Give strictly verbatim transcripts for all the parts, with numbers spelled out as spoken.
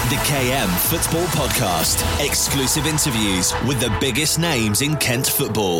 The K M Football Podcast. Exclusive interviews with the biggest names in Kent football.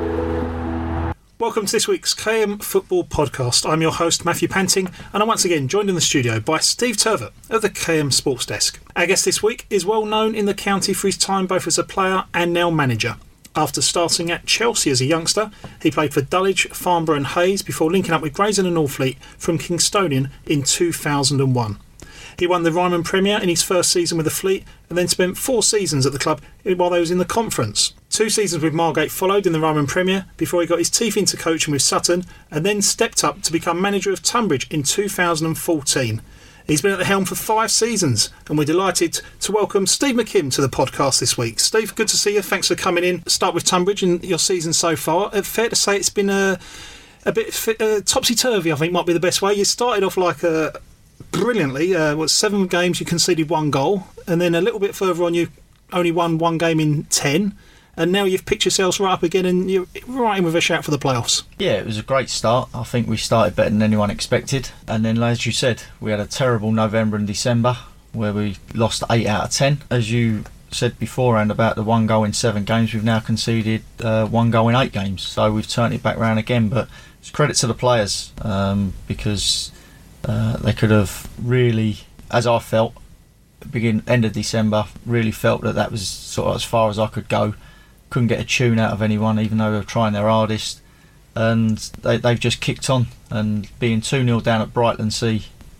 Welcome to this week's K M Football Podcast. I'm your host, Matthew Panting, and I'm once again joined in the studio by Steve Turvett of the K M Sports Desk. Our guest this week is well known in the county for his time both as a player and now manager. After starting at Chelsea as a youngster, he played for Dulwich, Farnborough and Hayes before linking up with Grayson and Northfleet from Kingstonian in two thousand one. He won the Ryman Premier in his first season with the Fleet and then spent four seasons at the club while they was in the conference. Two seasons with Margate followed in the Ryman Premier before he got his teeth into coaching with Sutton and then stepped up to become manager of Tunbridge in two thousand fourteen. He's been at the helm for five seasons and we're delighted to welcome Steve McKim to the podcast this week. Steve, good to see you. Thanks for coming in. Start with Tunbridge and your season so far. Fair to say it's been a, a bit uh, topsy-turvy, I think might be the best way. You started off like a... brilliantly, uh, what, seven games you conceded one goal, and then a little bit further on you only won one game in ten, and now you've picked yourselves right up again and you're right in with a shout for the playoffs. Yeah, it was a great start. I think we started better than anyone expected, and then as you said, we had a terrible November and December where we lost eight out of ten. As you said beforehand about the one goal in seven games, we've now conceded uh, one goal in eight games, so we've turned it back round again, but it's credit to the players um, because Uh, they could have really, as I felt, begin end of December, really felt that that was sort of as far as I could go. Couldn't get a tune out of anyone, even though they were trying their hardest. And they, they've just kicked on. And being two nil down at Brightlingsea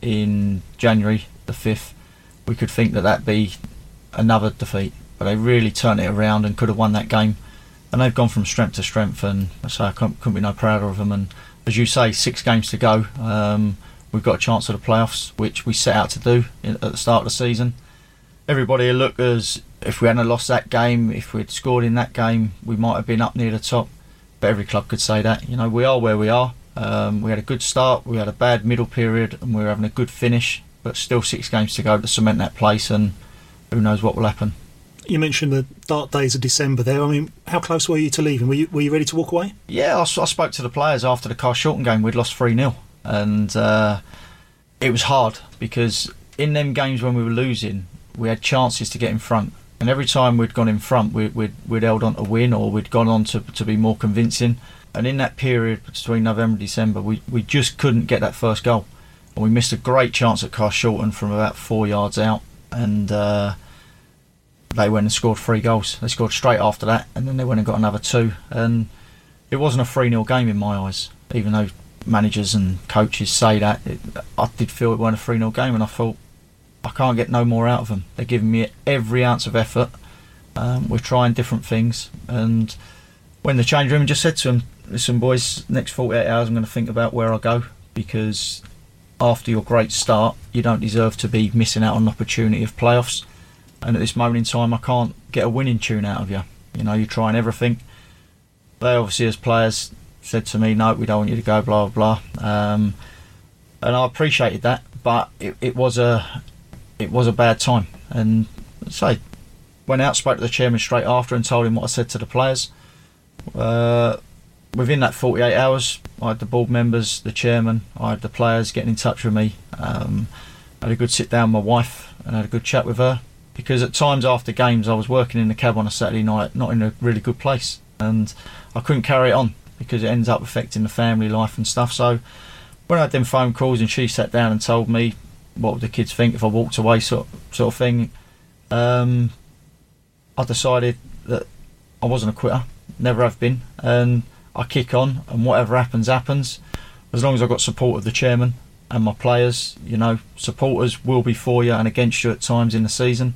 in January the fifth, we could think that that'd be another defeat. But they really turned it around and could have won that game. And they've gone from strength to strength, and so I couldn't, couldn't be no prouder of them. And as you say, six games to go. Um, We've got a chance at the playoffs, which we set out to do at the start of the season. Everybody will look as if we hadn't lost that game, if we'd scored in that game, we might have been up near the top. But every club could say that. You know, we are where we are. Um, we had a good start, we had a bad middle period, and we were having a good finish. But still six games to go to cement that place, and who knows what will happen. You mentioned the dark days of December there. I mean, how close were you to leaving? Were you, were you ready to walk away? Yeah, I, I spoke to the players after the Carshalton game. We'd lost three nil. And uh, it was hard because in them games when we were losing, we had chances to get in front, and every time we'd gone in front, we, we'd we'd held on to win, or we'd gone on to to be more convincing. And in that period between November and December, we we just couldn't get that first goal, and we missed a great chance at Carshalton from about four yards out, and uh, they went and scored three goals. They scored straight after that, and then they went and got another two, and it wasn't a three nil game in my eyes, even though managers and coaches say that. It, I did feel it wasn't a three nil game, and I thought I can't get no more out of them. They're giving me every ounce of effort. Um, we're trying different things, and when the change room, just said to them, listen boys, next forty-eight hours I'm going to think about where I go, because after your great start you don't deserve to be missing out on an opportunity of playoffs, and at this moment in time I can't get a winning tune out of you. You know, you're trying everything. They obviously as players said to me, no, we don't want you to go, blah blah blah, um, and I appreciated that, but it, it was a it was a bad time. And say, went out, spoke to the chairman straight after and told him what I said to the players. Uh, within that forty-eight hours, I had the board members, the chairman, I had the players getting in touch with me. Um, I had a good sit down with my wife and had a good chat with her, because at times after games I was working in the cab on a Saturday night, not in a really good place, and I couldn't carry it on, because it ends up affecting the family life and stuff. So when I had them phone calls and she sat down and told me what would the kids think if I walked away, sort sort of thing, um, I decided that I wasn't a quitter, never have been, and I kick on, and whatever happens happens, as long as I've got support of the chairman and my players. You know, supporters will be for you and against you at times in the season,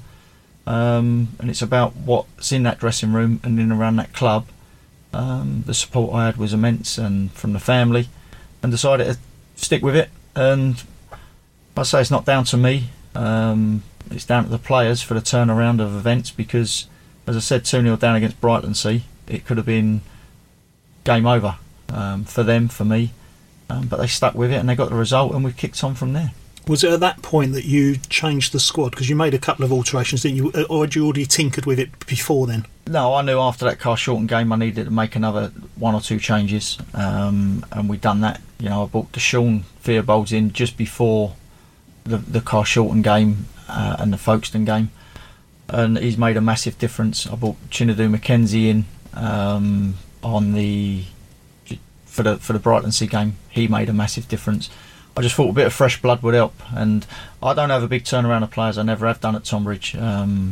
um, and it's about what's in that dressing room and in around that club. Um, the support I had was immense, and from the family, and decided to stick with it. And I say it's not down to me, um, it's down to the players for the turnaround of events, because as I said, two nil down against Brightlingsea, it could have been game over um, for them, for me, um, but they stuck with it and they got the result, and we kicked on from there. Was it at that point that you changed the squad? Because you made a couple of alterations, didn't you? Or had you already tinkered with it before then? No, I knew after that Carshalton game I needed to make another one or two changes, um, and we'd done that. You know, I brought Deshaun Theobalds in just before the, the Carshalton game, uh, and the Folkestone game, and he's made a massive difference. I brought Chinadu McKenzie in um, on the for the for the Brightonsea game. He made a massive difference. I just thought a bit of fresh blood would help, and I don't have a big turnaround of players. I never have done at Tonbridge, um,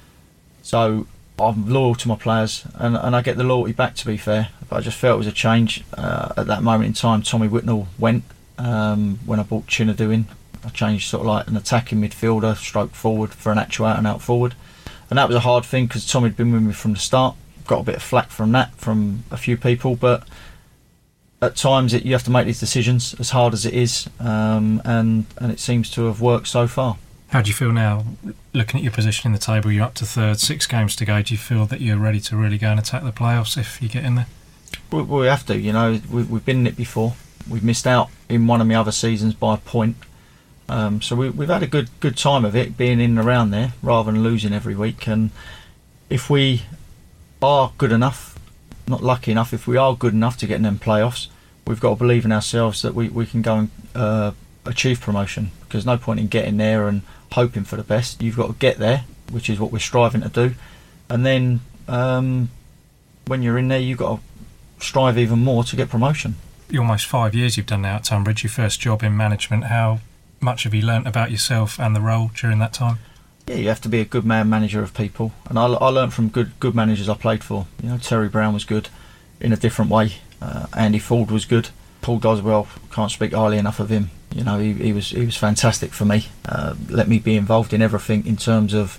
so I'm loyal to my players, and, and I get the loyalty back, to be fair. But I just felt it was a change uh, at that moment in time. Tommy Whitnell went um, when I brought Chinadu in. I changed sort of like an attacking midfielder, stroke forward for an actual out and out forward, and that was a hard thing because Tommy had been with me from the start. Got a bit of flack from that from a few people, but at times it, you have to make these decisions, as hard as it is, um, and and it seems to have worked so far. How do you feel now, looking at your position in the table? You're up to third, six games to go. Do you feel that you're ready to really go and attack the playoffs if you get in there? We, we have to, you know. We, we've been in it before. We've missed out in one of my other seasons by a point. Um, so we, we've had a good good time of it, being in and around there, rather than losing every week. And if we are good enough, not lucky enough, if we are good enough to get in them playoffs, we've got to believe in ourselves that we, we can go and uh, achieve promotion. Because no point in getting there and hoping for the best. You've got to get there, which is what we're striving to do, and then um, when you're in there, you've got to strive even more to get promotion. Almost five years you've done now at Tonbridge, your first job in management. How much have you learnt about yourself and the role during that time? Yeah, you have to be a good man manager of people, and I, I learnt from good good managers I played for. You know, Terry Brown was good in a different way. Uh, Andy Ford was good. Paul Doswell, can't speak highly enough of him. You know, he, he was he was fantastic for me. Uh, let me be involved in everything in terms of,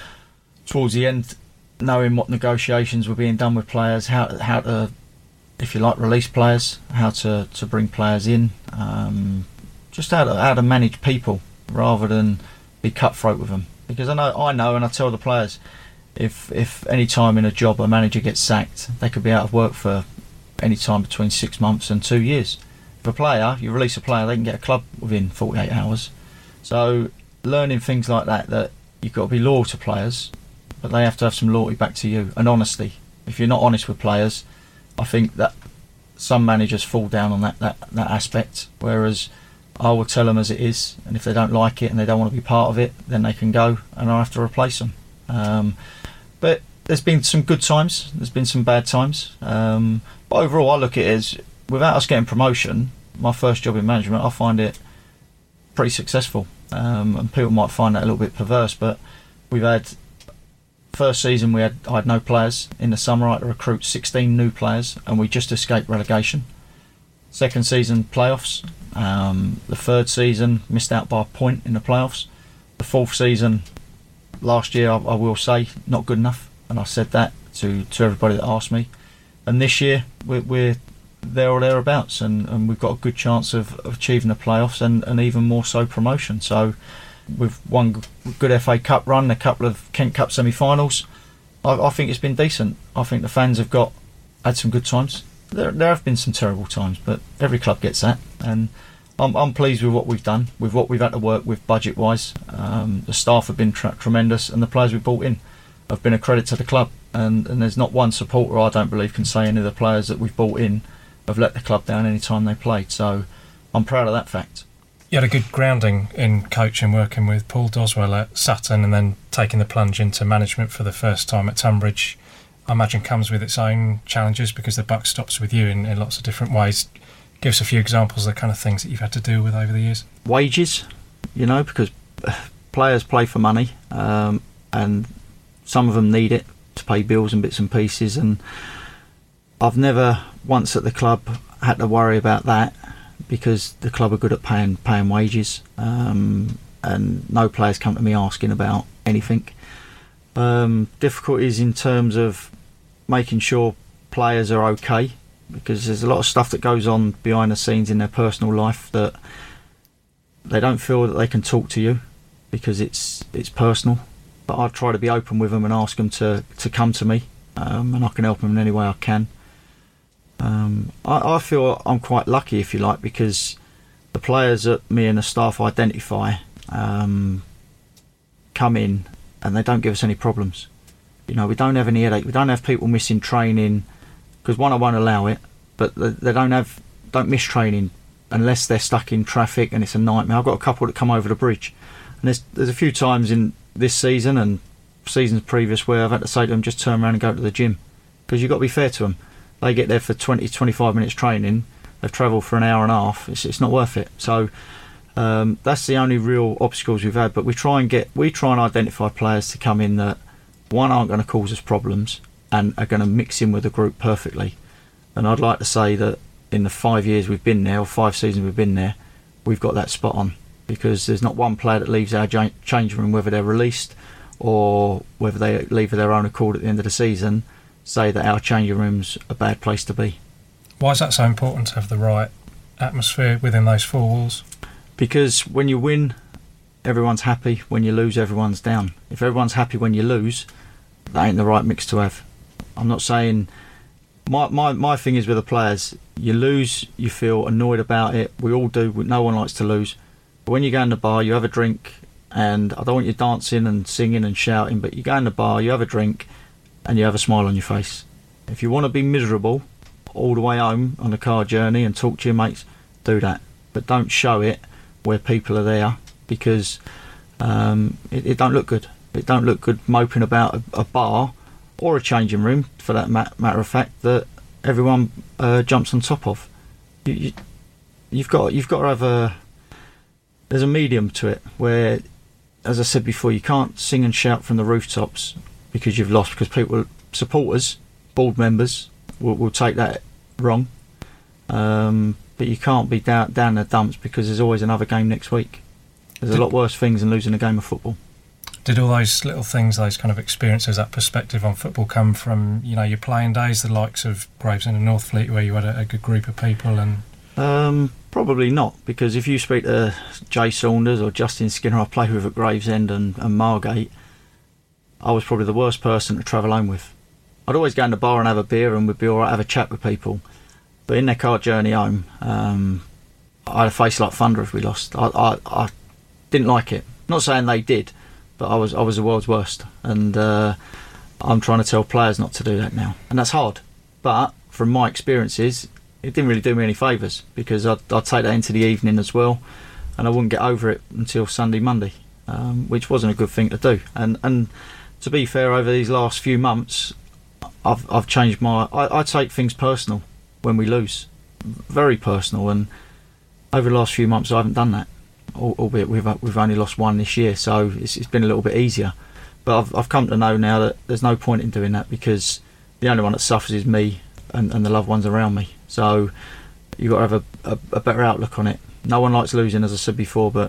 towards the end, knowing what negotiations were being done with players, how how to, if you like, release players, how to, to bring players in, um, just how to how to manage people rather than be cutthroat with them. Because I know I know, and I tell the players, if if any time in a job a manager gets sacked, they could be out of work for any time between six months and two years. If a player, you release a player, they can get a club within forty-eight hours. So learning things like that, that you've got to be loyal to players, but they have to have some loyalty back to you, and honesty. If you're not honest with players, I think that some managers fall down on that, that, that aspect, whereas I will tell them as it is, and if they don't like it and they don't want to be part of it, then they can go and I have to replace them. Um, but there's been some good times, there's been some bad times, um, but overall I look at it as, without us getting promotion, my first job in management, I find it pretty successful. Um, and people might find that a little bit perverse, but we've had, first season we had I had no players. In the summer I had to recruit sixteen new players, and we just escaped relegation. Second season, playoffs. Um, the third season, missed out by a point in the playoffs. The fourth season, last year, I, I will say, not good enough, and I said that to, to everybody that asked me. And this year, we're, we're there or thereabouts, and, and we've got a good chance of, of achieving the playoffs, and, and even more so promotion. So we've won a good F A Cup run, a couple of Kent Cup semi-finals. I, I think it's been decent. I think the fans have got had some good times. There, there have been some terrible times, but every club gets that, and I'm, I'm pleased with what we've done, with what we've had to work with budget-wise. Um, the staff have been tra- tremendous, and the players we've brought in have been a credit to the club. And, and there's not one supporter, I don't believe, can say any of the players that we've brought in have let the club down any time they played. So I'm proud of that fact. You had a good grounding in coaching, working with Paul Doswell at Sutton, and then taking the plunge into management for the first time at Tonbridge. I imagine comes with its own challenges because the buck stops with you in, in lots of different ways. Give us a few examples of the kind of things that you've had to deal with over the years. Wages, you know, because players play for money, um, and some of them need it to pay bills and bits and pieces, and I've never once at the club had to worry about that because the club are good at paying paying wages, um, and no players come to me asking about anything. Um, difficulties in terms of making sure players are okay, because there's a lot of stuff that goes on behind the scenes in their personal life that they don't feel that they can talk to you because it's it's personal. But I try to be open with them and ask them to, to come to me, um, and I can help them in any way I can. Um, I, I feel I'm quite lucky, if you like, because the players that me and the staff identify um, come in and they don't give us any problems. You know, we don't have any headache. We don't have people missing training because, one, I won't allow it, but they, they don't have don't miss training unless they're stuck in traffic and it's a nightmare. I've got a couple that come over the bridge And there's there's a few times in this season and seasons previous where I've had to say to them, just turn around and go to the gym, because you've got to be fair to them. They get there for twenty, twenty-five minutes training, they've travelled for an hour and a half, it's, it's not worth it. So um, that's the only real obstacles we've had. But we try and get we try and identify players to come in that, one, aren't going to cause us problems and are going to mix in with the group perfectly. And I'd like to say that in the five years we've been there, or five seasons we've been there, we've got that spot on, because there's not one player that leaves our changing room, whether they're released or whether they leave of their own accord at the end of the season, say that our changing room's a bad place to be. Why is that so important to have the right atmosphere within those four walls? Because when you win, everyone's happy. When you lose, everyone's down. If everyone's happy when you lose, that ain't the right mix to have. I'm not saying... My, my, my thing is with the players, you lose, you feel annoyed about it. We all do. No one likes to lose. But when you go in the bar, you have a drink, and I don't want you dancing and singing and shouting, but you go in the bar, you have a drink, and you have a smile on your face. If you want to be miserable all the way home on the car journey and talk to your mates, do that. But don't show it where people are there, because um, it, it don't look good. It don't look good moping about a, a bar or a changing room, for that mat- matter of fact, that everyone uh, jumps on top of. You, you, you've got you've got to have a there's a medium to it where, as I said before, you can't sing and shout from the rooftops because you've lost, because people, supporters, board members, will, will take that wrong. Um, but you can't be down down the dumps, because there's always another game next week. There's a lot worse things than losing a game of football. Did all those little things, those kind of experiences, that perspective on football come from, you know, your playing days, the likes of Gravesend and Northfleet, where you had a, a good group of people? And um, probably not, because if you speak to Jay Saunders or Justin Skinner, I played with at Gravesend and, and Margate, I was probably the worst person to travel home with. I'd always go in the bar and have a beer, and we'd be all right, have a chat with people. But in their car journey home, um, I had a face like thunder if we lost. I, I, I didn't like it. Not saying they did, but I was I was the world's worst, and uh, I'm trying to tell players not to do that now, and that's hard. But from my experiences, it didn't really do me any favours, because I'd, I'd take that into the evening as well, and I wouldn't get over it until Sunday, Monday, um, which wasn't a good thing to do. And and to be fair, over these last few months, I've I've changed my. I, I take things personal when we lose, very personal, and over the last few months I haven't done that. Albeit we've we've only lost one this year, so it's, it's been a little bit easier. But I've I've come to know now that there's no point in doing that, because the only one that suffers is me and, and the loved ones around me. So you've got to have a, a, a better outlook on it. No one likes losing, as I said before, but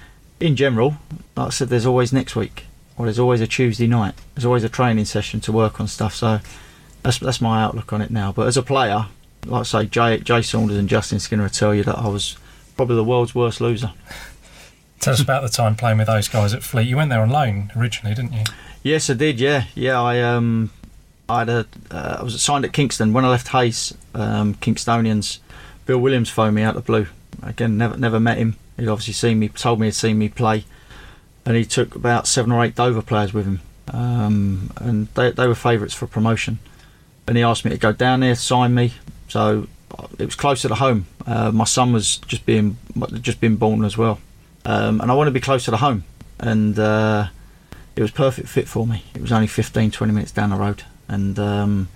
in general, like I said, there's always next week, or there's always a Tuesday night. There's always a training session to work on stuff. So that's that's my outlook on it now. But as a player, like I say, Jay, Jay Saunders and Justin Skinner will tell you that I was probably the world's worst loser. Tell us about the time playing with those guys at Fleet. You went there on loan originally, didn't you? Yes, I did. Yeah, yeah. I um, I had a, uh, I was signed at Kingston when I left Hayes. Um, Kingstonians, Bill Williams phoned me out of the blue. Again, never never met him. He'd obviously seen me, told me he'd seen me play, and he took about seven or eight Dover players with him, um, and they they were favourites for promotion. And he asked me to go down there, sign me. So it was closer to home. Uh, my son was just being just been born as well. Um, and I wanted to be closer to home, and uh, it was perfect fit for me. It was only fifteen, twenty minutes down the road, and um,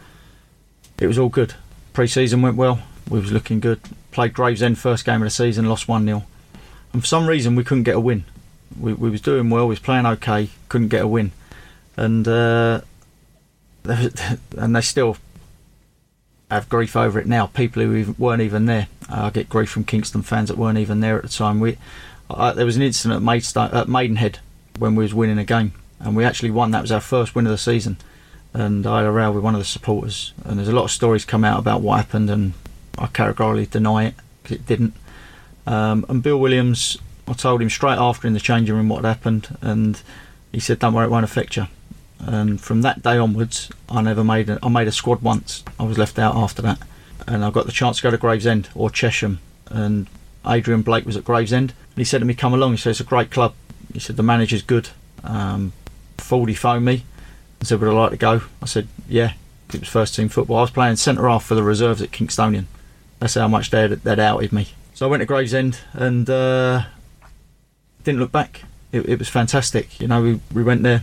it was all good. Pre-season went well, we was looking good. Played Gravesend first game of the season, lost one nil, and for some reason we couldn't get a win. We, we was doing well, we was playing okay, couldn't get a win, and uh, and they still have grief over it now. People who weren't even there, uh, I get grief from Kingston fans that weren't even there at the time. We Uh, there was an incident at, Maidstone, at Maidenhead when we was winning a game, and we actually won. That was our first win of the season, and I had a row with one of the supporters, and there's a lot of stories come out about what happened, and I categorically deny it, because it didn't. Um, and Bill Williams, I told him straight after in the changing room what had happened, and he said, don't worry, it won't affect you. And from that day onwards, I never made a, I made a squad once. I was left out after that, and I got the chance to go to Gravesend or Chesham, and Adrian Blake was at Gravesend, and he said to me, come along. He said, it's a great club. He said, the manager's good. Um, Fordy phoned me and said, would I like to go? I said, yeah, it was first team football. I was playing centre half for the reserves at Kingstonian. That's how much they'd, they'd outed me. So I went to Gravesend and uh, didn't look back. it, it was fantastic. You know, we, we went there.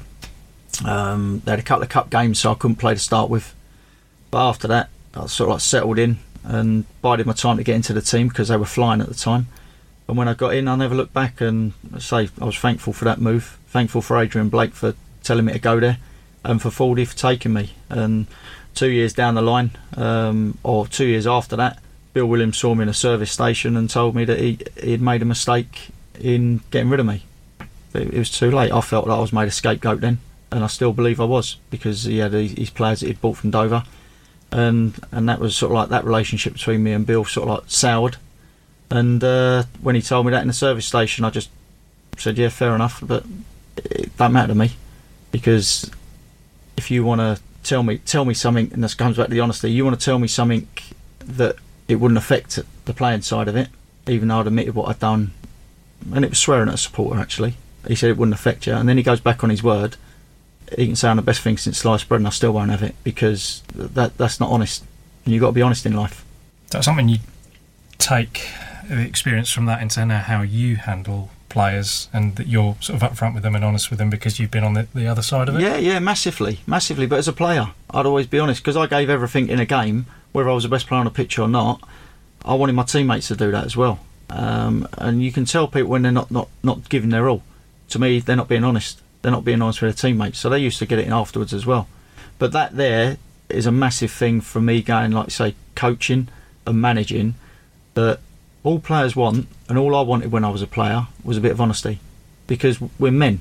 Um, they had a couple of cup games, so I couldn't play to start with. But after that, I sort of like settled in and bided my time to get into the team because they were flying at the time. And when I got in, I never looked back. And I say I was thankful for that move. Thankful for Adrian Blake for telling me to go there, and for Fordy for taking me. And two years down the line, um, or two years after that, Bill Williams saw me in a service station and told me that he he had made a mistake in getting rid of me. It, it was too late. I felt that I was made a scapegoat then, and I still believe I was, because he had his players that he'd bought from Dover, and and that was sort of like that relationship between me and Bill sort of like soured. And uh, when he told me that in the service station, I just said, yeah, fair enough, but it don't matter to me, because if you want to tell me tell me something, and this comes back to the honesty, you want to tell me something that it wouldn't affect the playing side of it, even though I'd admitted what I'd done, and it was swearing at a supporter actually. He said it wouldn't affect you, and then he goes back on his word. He can say I'm the best thing since sliced bread, and I still won't have it, because that that's not honest, and you've got to be honest in life. That's something you take the experience from that into now how you handle players, and that you're sort of upfront with them and honest with them because you've been on the, the other side of it? Yeah, yeah, massively, massively. But as a player, I'd always be honest, because I gave everything in a game, whether I was the best player on the pitch or not. I wanted my teammates to do that as well. Um, and you can tell people when they're not, not, not giving their all. To me, they're not being honest. They're not being honest with their teammates. So they used to get it in afterwards as well. But that there is a massive thing for me going, like say, coaching and managing, that all players want, and all I wanted when I was a player, was a bit of honesty, because we're men.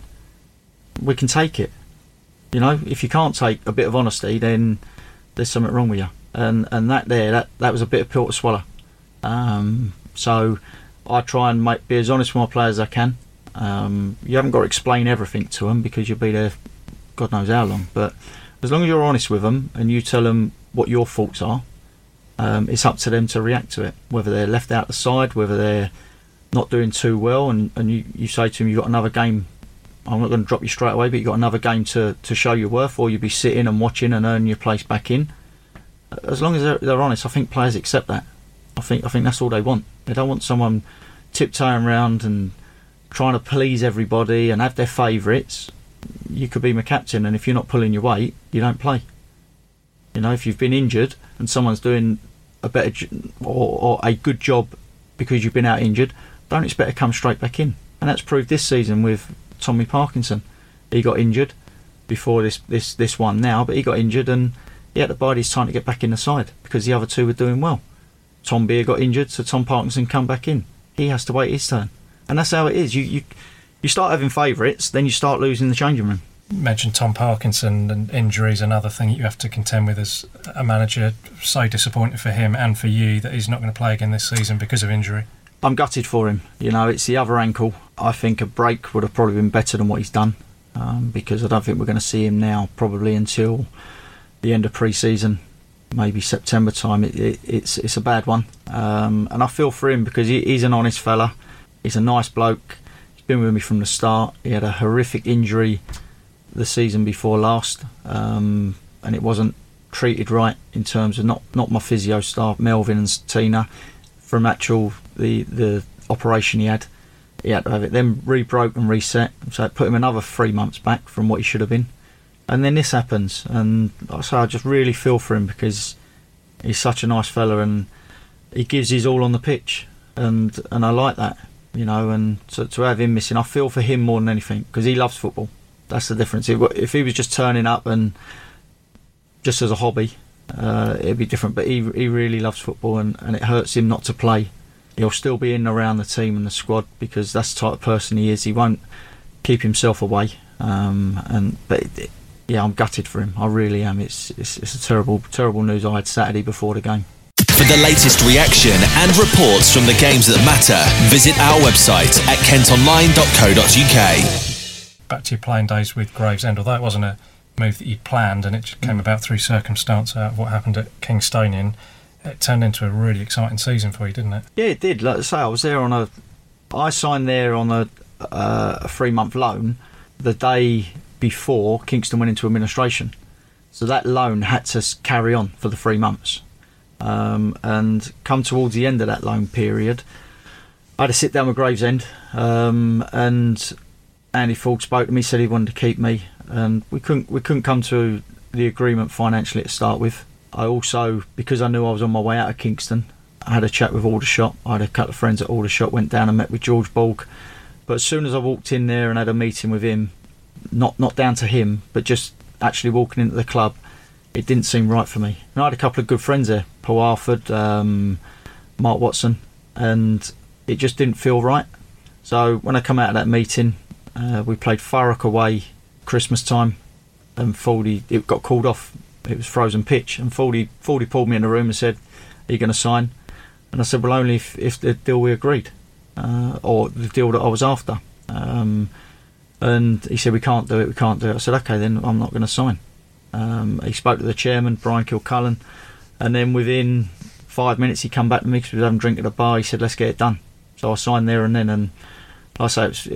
We can take it. You know, if you can't take a bit of honesty, then there's something wrong with you. And and that there, that, that was a bit of pill to swallow. Um, so I try and make, be as honest with my players as I can. Um, you haven't got to explain everything to them, because you'll be there God knows how long. But as long as you're honest with them and you tell them what your faults are, Um, it's up to them to react to it, whether they're left out the side, whether they're not doing too well, and, and you, you say to them, you've got another game, I'm not going to drop you straight away, but you've got another game to, to show your worth, or you'll be sitting and watching and earn your place back in. As long as they're, they're honest, I think players accept that. I think I think that's all they want. They don't want someone tiptoeing around and trying to please everybody and have their favourites. You could be my captain, and if you're not pulling your weight, you don't play. You know, if you've been injured and someone's doing a better or, or a good job because you've been out injured, don't expect to come straight back in. And that's proved this season with Tommy Parkinson. He got injured before this, this, this one now, but he got injured and he had to bide his time to get back in the side because the other two were doing well. Tom Beer got injured, so Tom Parkinson come back in. He has to wait his turn. And that's how it is. You you, you start having favourites, then you start losing the changing room. You mentioned Tom Parkinson, and injuries, another thing you have to contend with as a manager. So disappointed for him and for you that he's not going to play again this season because of injury. I'm gutted for him. You know, it's the other ankle. I think a break would have probably been better than what he's done, um, because I don't think we're going to see him now probably until the end of pre-season, maybe September time. It, it, it's it's a bad one, um, and I feel for him because he, he's an honest fella. He's a nice bloke. He's been with me from the start. He had a horrific injury the season before last, um, and it wasn't treated right in terms of not, not my physio staff, Melvin and Tina, from actual the the operation he had. He had to have it then re-broke and reset, so it put him another three months back from what he should have been. And then this happens, and so I just really feel for him because he's such a nice fella and he gives his all on the pitch, and and I like that, you know. And to, to have him missing, I feel for him more than anything because he loves football. That's the difference. If he was just turning up and just as a hobby, uh, it'd be different. But he he really loves football, and, and it hurts him not to play. He'll still be in and around the team and the squad because that's the type of person he is. He won't keep himself away. Um, and but it, yeah, I'm gutted for him. I really am. It's, it's it's a terrible terrible news I had Saturday before the game. For the latest reaction and reports from the games that matter, visit our website at kent online dot co dot uk. Back to your playing days with Gravesend, although it wasn't a move that you'd planned and it just came about through circumstance out of what happened at Kingstonian, it turned into a really exciting season for you, didn't it? Yeah, it did. Like I say, I was there on a... I signed there on a, uh, a three-month loan the day before Kingston went into administration. So that loan had to carry on for the three months. Um, and come towards the end of that loan period, I had to sit down with Gravesend um, and... Andy Ford spoke to me, said he wanted to keep me, and we couldn't we couldn't come to the agreement financially to start with. I also, because I knew I was on my way out of Kingston, I had a chat with Aldershot. I had a couple of friends at Aldershot, went down and met with George Borg. But as soon as I walked in there and had a meeting with him, not not down to him, but just actually walking into the club, it didn't seem right for me. And I had a couple of good friends there, Paul Harford, um, Mark Watson, and it just didn't feel right. So when I come out of that meeting, uh, we played Thurrock away Christmas time, and Fordy, it got called off. It was frozen pitch, and Fordy, Fordy pulled me in the room and said, "Are you going to sign?" And I said, "Well, only if, if the deal we agreed, uh, or the deal that I was after." Um, and he said, "We can't do it, we can't do it." I said, "Okay, then I'm not going to sign." Um, he spoke to the chairman, Brian Kilcullen, and then within five minutes he come back to me because we was having a drink at a bar. He said, "Let's get it done." So I signed there and then, and like I say, it was,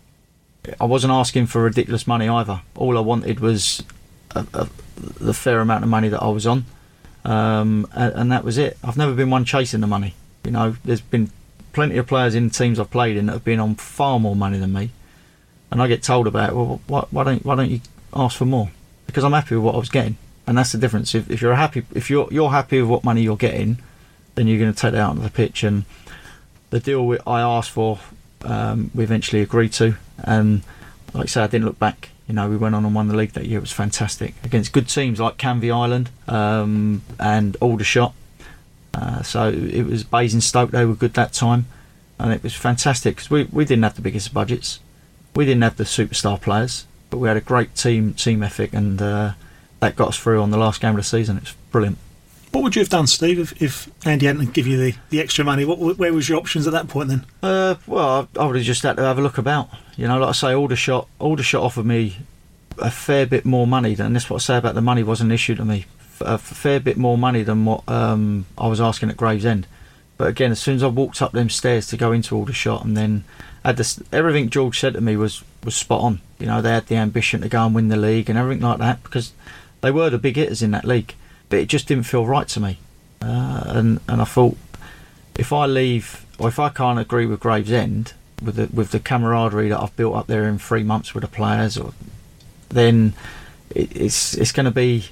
I wasn't asking for ridiculous money either. All I wanted was a, a, the fair amount of money that I was on, um, and, and that was it. I've never been one chasing the money. You know, there's been plenty of players in teams I've played in that have been on far more money than me, and I get told about it. Well, why, why don't why don't you ask for more? Because I'm happy with what I was getting, and that's the difference. If, if you're happy, if you're you're happy with what money you're getting, then you're going to take that out onto the pitch. And the deal we, I asked for, um, we eventually agreed to, and like I say, I didn't look back. You know, we went on and won the league that year. It was fantastic against good teams like Canvey Island um, and Aldershot. Uh, so it was Basingstoke. They were good that time, and it was fantastic because we we didn't have the biggest budgets, we didn't have the superstar players, but we had a great team team ethic, and uh, that got us through on the last game of the season. It's brilliant. What would you have done, Steve, if, if Andy hadn't give you the, the extra money? What where was your options at that point then? Uh, well, I, I would have just had to have a look about. You know, like I say, Aldershot, Aldershot offered me a fair bit more money, and that's what I say about the money wasn't an issue to me. A fair bit more money than what um, I was asking at Gravesend. But again, as soon as I walked up them stairs to go into Aldershot, and then had this, everything George said to me was was spot on. You know, they had the ambition to go and win the league and everything like that, because they were the big hitters in that league. But it just didn't feel right to me, uh, and and I thought, if I leave, or if I can't agree with Gravesend with the with the camaraderie that I've built up there in three months with the players, or then it, it's it's going to be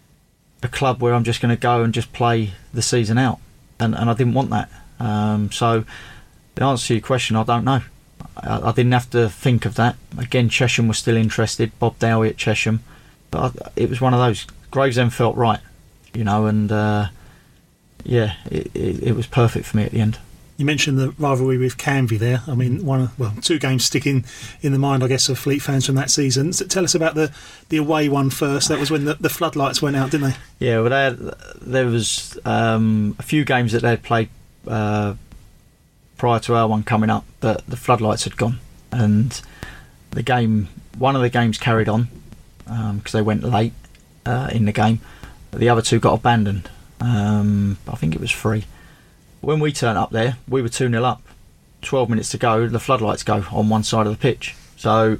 a club where I'm just going to go and just play the season out, and and I didn't want that. Um, so the answer to your question, I don't know. I, I didn't have to think of that. Again, Chesham was still interested, Bob Dowie at Chesham, but I, it was one of those. Gravesend felt right. You know, and uh, yeah, it, it, it was perfect for me at the end. You mentioned the rivalry with Canvey there. I mean, one of, well, two games sticking in the mind, I guess, of Fleet fans from that season. So tell us about the, the away one first. That was when the, the floodlights went out, didn't they? Yeah, well, they had, there was um, a few games that they'd played uh, prior to our one coming up, but the floodlights had gone, and the game, one of the games carried on because um, they went late uh, in the game. The other two got abandoned. Um, I think it was three. When we turned up there, we were two nil up. twelve minutes to go, the floodlights go on one side of the pitch. So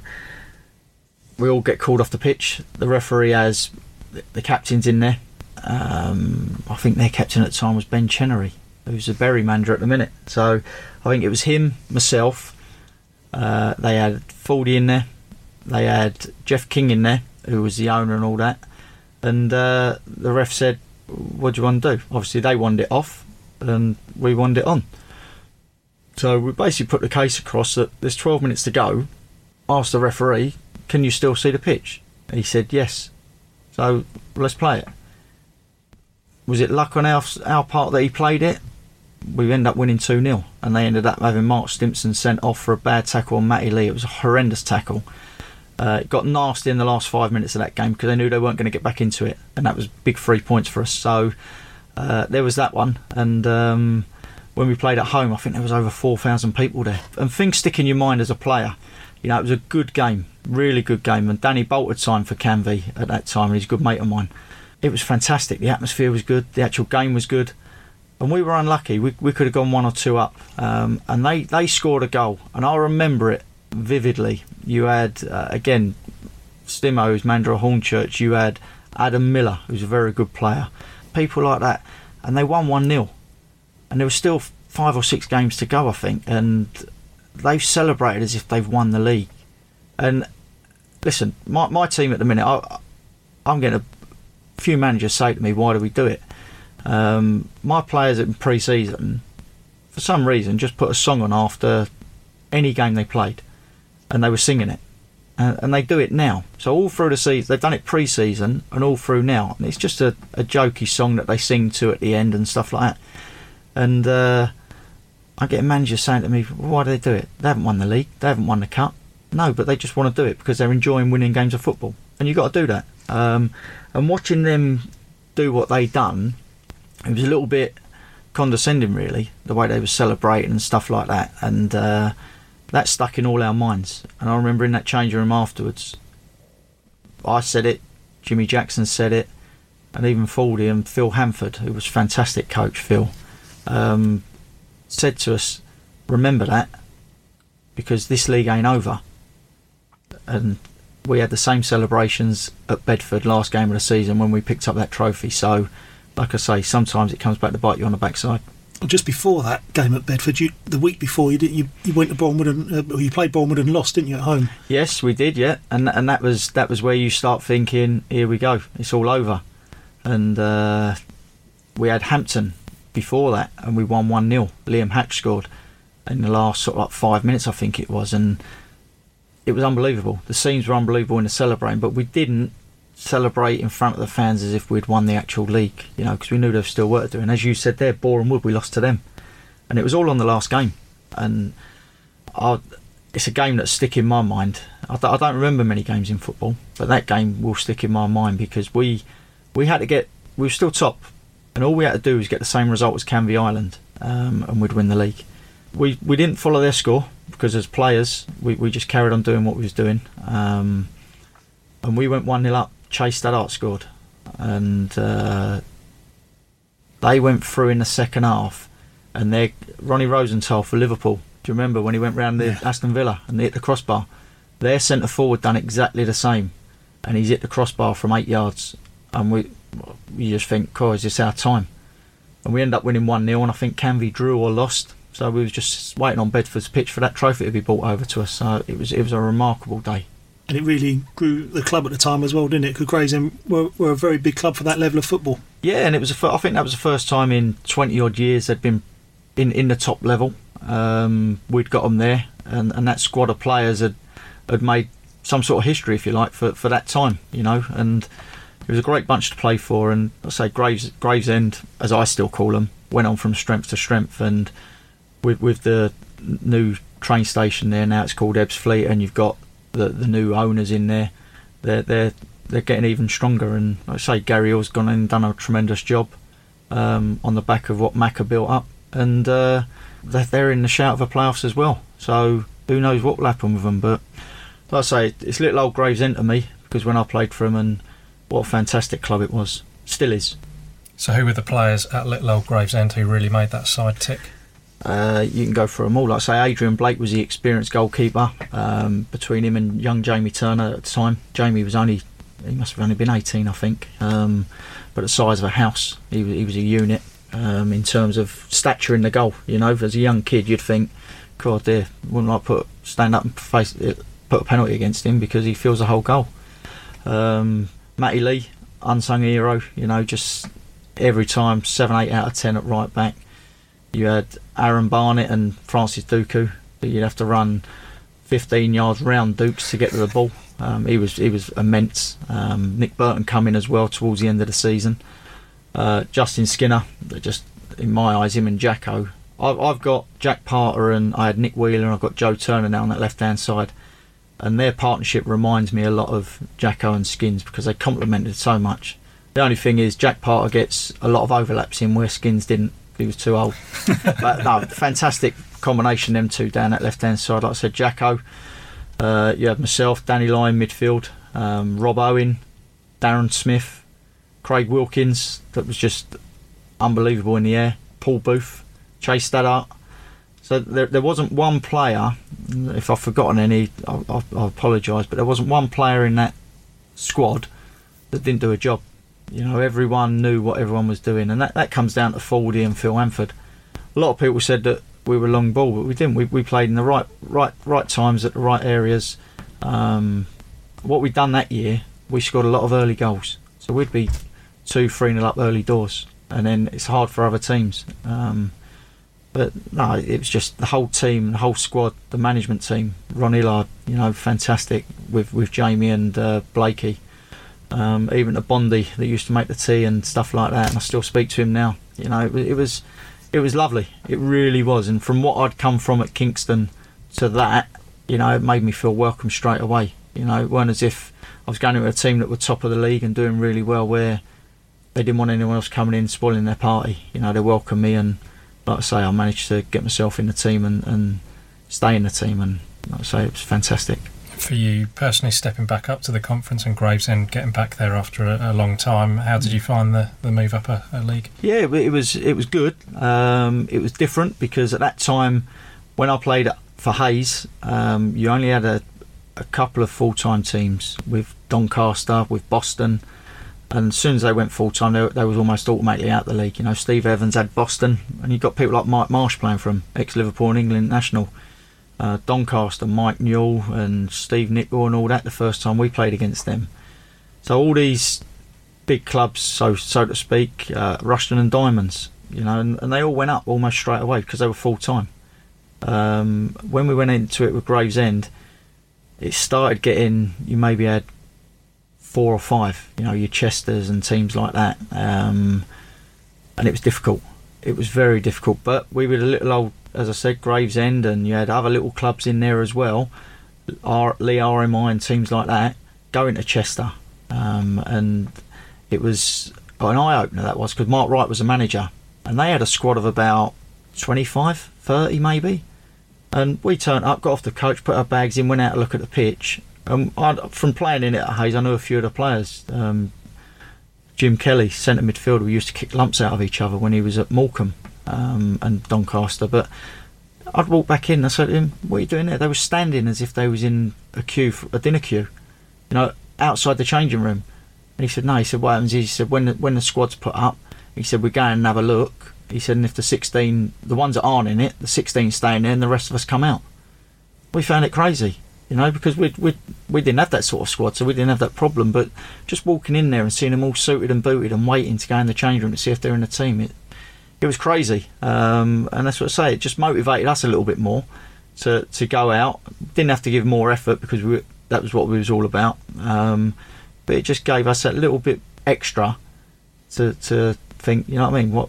we all get called off the pitch. The referee has the captains in there. Um, I think their captain at the time was Ben Chenery, who's a Bury manager at the minute. So I think it was him, myself. Uh, they had Fordy in there. They had Jeff King in there, who was the owner and all that. And uh, the ref said, "What do you want to do?" Obviously, they wanted it off, and we wanted it on. So we basically put the case across that there's twelve minutes to go. Asked the referee, "Can you still see the pitch?" He said, "Yes." So let's play it. Was it luck on our our part that he played it? We ended up winning two nil, and they ended up having Mark Stimpson sent off for a bad tackle on Matty Lee. It was a horrendous tackle. Uh, it got nasty in the last five minutes of that game because they knew they weren't going to get back into it, and that was big three points for us. So uh, there was that one, and um, when we played at home, I think there was over four thousand people there. And things stick in your mind as a player. You know, it was a good game, really good game, and Danny Bolt had signed for Canvey at that time, and he's a good mate of mine. It was fantastic. The atmosphere was good, the actual game was good, and we were unlucky. We we could have gone one or two up, um, and they, they scored a goal, and I remember it vividly. You had uh, again Stimo, who's manager of Hornchurch. You had Adam Miller, who's a very good player. People like that, and they won one nil, and there was still five or six games to go, I think, and they've celebrated as if they've won the league. And listen, my my team at the minute, I, I'm getting a few managers say to me, "Why do we do it?" Um, my players in pre-season, for some reason, just put a song on after any game they played, and they were singing it. Uh, and they do it now. So all through the season, they've done it pre-season and all through now. And it's just a, a jokey song that they sing to at the end and stuff like that. And uh, I get a manager saying to me, well, why do they do it? They haven't won the league. They haven't won the cup. No, but they just want to do it because they're enjoying winning games of football. And you've got to do that. Um, and watching them do what they done, it was a little bit condescending, really, the way they were celebrating and stuff like that. And uh, that stuck in all our minds. And I remember in that changing room afterwards, I said it, Jimmy Jackson said it, and even Fordy and Phil Hanford, who was a fantastic coach, Phil, um, said to us, remember that, because this league ain't over. And we had the same celebrations at Bedford last game of the season when we picked up that trophy. So, like I say, sometimes it comes back to bite you on the backside. Just before that game at Bedford, you, the week before, you did, you, you went to Bournemouth and uh, you played Bournemouth and lost, didn't you, at home? Yes, we did, yeah, and and that was that was where you start thinking, here we go, it's all over. And uh, we had Hampton before that, and we won one nil. Liam Hatch scored in the last sort of like five minutes, I think it was, and it was unbelievable. The scenes were unbelievable in the celebrating, but we didn't celebrate in front of the fans as if we'd won the actual league, you know, because we knew there was still work to do. And as you said there, Boreham Wood, we lost to them, and it was all on the last game. And I, it's a game that's stick in my mind. I, I don't remember many games in football, but that game will stick in my mind because we we had to get, we were still top, and all we had to do was get the same result as Canvey Island, um, and we'd win the league. We we didn't follow their score because as players we, we just carried on doing what we was doing, um, and we went one nil up. Chase Stoddart scored, and uh, they went through in the second half, and they Ronnie Rosenthal for Liverpool. Do you remember when he went round the yeah. Aston Villa and they hit the crossbar? Their centre forward done exactly the same, and he's hit the crossbar from eight yards, and we you just think, "God, is this our time?" And we end up winning one nil, and I think Canvey drew or lost, so we was just waiting on Bedford's pitch for that trophy to be brought over to us. So it was it was a remarkable day. And it really grew the club at the time as well, didn't it? Because Gravesend were, were a very big club for that level of football. Yeah, and it was. A, I think that was the first time in twenty odd years they'd been in, in the top level. Um, we'd got them there, and, and that squad of players had had made some sort of history, if you like, for, for that time. You know, and it was a great bunch to play for. And I say Graves Gravesend, as I still call them, went on from strength to strength. And with with the new train station there now, it's called Ebbsfleet, and you've got The, the new owners in there, they're they're they're getting even stronger. And like I say, Gary Hill's gone in and done a tremendous job um, on the back of what Macca built up, and uh, they're, they're in the shout of the playoffs as well. So who knows what will happen with them? But like I say, it's little old Gravesend to me because when I played for them, and what a fantastic club it was, still is. So who were the players at little old Gravesend who really made that side tick? Uh, you can go for them all. Like I say, Adrian Blake was the experienced goalkeeper. Um, between him and young Jamie Turner at the time, Jamie was only, he must have only been eighteen, I think. Um, but the size of a house, he was, he was a unit um, in terms of stature in the goal. You know, as a young kid, you'd think, God, dear, wouldn't I put stand up and face put a penalty against him because he fills the whole goal. Um, Matty Lee, unsung hero. You know, just every time seven, eight out of ten at right back. You had Aaron Barnett and Francis Duku. You'd have to run fifteen yards round Dukes to get to the ball. Um, he was he was immense. Um, Nick Burton coming as well towards the end of the season. Uh, Justin Skinner, just in my eyes, him and Jacko. I've, I've got Jack Parter and I had Nick Wheeler and I've got Joe Turner now on that left hand side. And their partnership reminds me a lot of Jacko and Skins because they complemented so much. The only thing is Jack Parter gets a lot of overlaps in where Skins didn't. He was too old. But no, fantastic combination, them two down that left hand side. Like I said, Jacko, uh, you had myself, Danny Lyon midfield, um, Rob Owen, Darren Smith, Craig Wilkins, that was just unbelievable in the air, Paul Booth, Chase Stoddart. So there, there wasn't one player, if I've forgotten any, I, I, I apologise, but there wasn't one player in that squad that didn't do a job. You know, everyone knew what everyone was doing, and that, that comes down to Fordy and Phil Hanford. A lot of people said that we were long ball, but we didn't. We, we played in the right right right times at the right areas. Um, what we'd done that year, we scored a lot of early goals. So we'd be two, three nil up early doors, and then it's hard for other teams. Um, but no, it was just the whole team, the whole squad, the management team. Ron Hillard, you know, fantastic with with Jamie and uh, Blakey. Um, even the Bondi that used to make the tea and stuff like that, and I still speak to him now. You know, it, it was it was lovely. It really was. And from what I'd come from at Kingston to that, you know, it made me feel welcome straight away. You know, it weren't as if I was going to a team that were top of the league and doing really well, where they didn't want anyone else coming in spoiling their party. You know, they welcomed me, and like I say, I managed to get myself in the team and, and stay in the team, and like I say, it was fantastic. For you personally, stepping back up to the conference and Gravesend, getting back there after a, a long time, how did you find the, the move up a, a league? Yeah, it was it was good. Um, it was different because at that time, when I played for Hayes, um, you only had a, a couple of full-time teams with Doncaster, with Boston, and as soon as they went full-time, they, they was almost automatically out the league. You know, Steve Evans had Boston, and you got people like Mike Marsh playing from ex-Liverpool and England National. Uh, Doncaster, Mike Newell and Steve Nichol and all that the first time we played against them. So all these big clubs, so so to speak, uh, Rushden and Diamonds, you know, and, and they all went up almost straight away because they were full time. Um, when we went into it with Gravesend, it started getting, you maybe had four or five, you know, your Chesters and teams like that, um, and it was difficult. It was very difficult, but we were a little old, as I said, Gravesend, and you had other little clubs in there as well, R- Lee R M I and teams like that, going to Chester. Um, and it was an eye-opener, that was, because Mark Wright was a manager, and they had a squad of about twenty-five, thirty maybe. And we turned up, got off the coach, put our bags in, went out to look at the pitch. And I'd, from playing in it at Hayes, I knew a few of the players. Um, Jim Kelly, centre midfielder, we used to kick lumps out of each other when he was at Morecambe. Um, and Doncaster, but I'd walk back in and I said to him, what are you doing there? They were standing as if they was in a queue, for a dinner queue, you know, outside the changing room. And he said, no, he said, what happens is, he said, when the, when the squad's put up, he said, we're going and have a look. He said, and if the sixteen, the ones that aren't in it, the sixteen stay in there and the rest of us come out. We found it crazy, you know, because we we we didn't have that sort of squad, so we didn't have that problem, but just walking in there and seeing them all suited and booted and waiting to go in the change room to see if they're in the team, it, It was crazy, um, and that's what I say. It just motivated us a little bit more to to go out. Didn't have to give more effort because we, that was what we was all about. Um, but it just gave us that little bit extra to to think. You know what I mean? What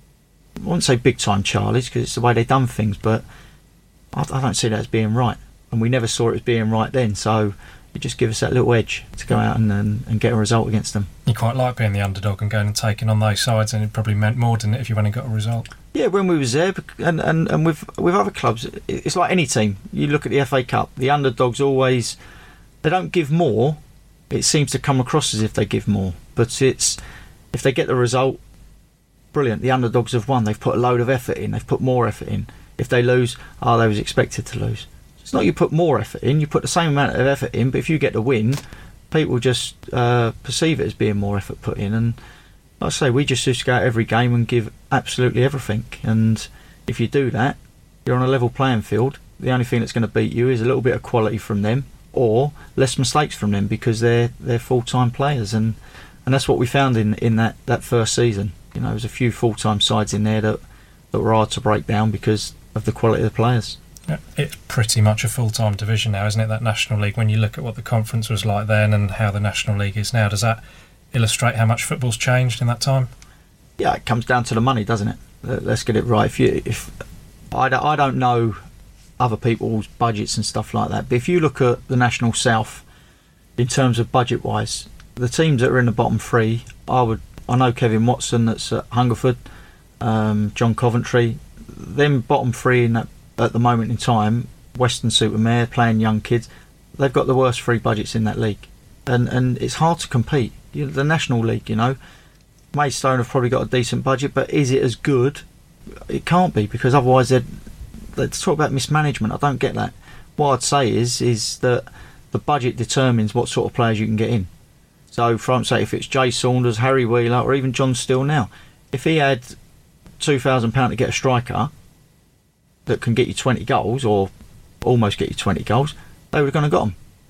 I wouldn't say big time Charlies because it's the way they done things, but I, I don't see that as being right, and we never saw it as being right then. So it just gives us that little edge to go out and, and and get a result against them. You quite like being the underdog and going and taking on those sides, and it probably meant more, didn't it, if you went and got a result? Yeah, when we was there, and, and, and with with other clubs, it's like any team. You look at the F A Cup, the underdogs always, they don't give more. It seems to come across as if they give more, but it's if they get the result, brilliant. The underdogs have won. They've put a load of effort in. They've put more effort in. If they lose, oh, they was expected to lose. It's not you put more effort in. You put the same amount of effort in, but if you get the win, people just uh, perceive it as being more effort put in. And like I say, we just used to go out every game and give absolutely everything. And if you do that, you're on a level playing field. The only thing that's going to beat you is a little bit of quality from them or less mistakes from them because they're they're full-time players. And, and that's what we found in, in that, that first season. You know, there was a few full-time sides in there that, that were hard to break down because of the quality of the players. It's pretty much a full-time division now, isn't it, that National League? When you look at what the conference was like then and how the National League is now, does that illustrate how much football's changed in that time? Yeah, it comes down to the money, doesn't it? Let's get it right. If you, if I don't, I don't know other people's budgets and stuff like that, but if you look at the National South in terms of budget-wise, the teams that are in the bottom three, I would, I know Kevin Watson that's at Hungerford, um, John Coventry, them bottom three in that. At the moment in time, Weston-super-Mare playing young kids, they've got the worst free budgets in that league, and and it's hard to compete. You know, the National League, you know, Maidstone have probably got a decent budget, but is it as good? It can't be because otherwise they'd, they'd talk about mismanagement. I don't get that. What I'd say is is that the budget determines what sort of players you can get in. So, for say, if it's Jay Saunders, Harry Wheeler, or even John Steele now, if he had two thousand pounds to get a striker that can get you twenty goals or almost get you twenty goals, they would have gone and got them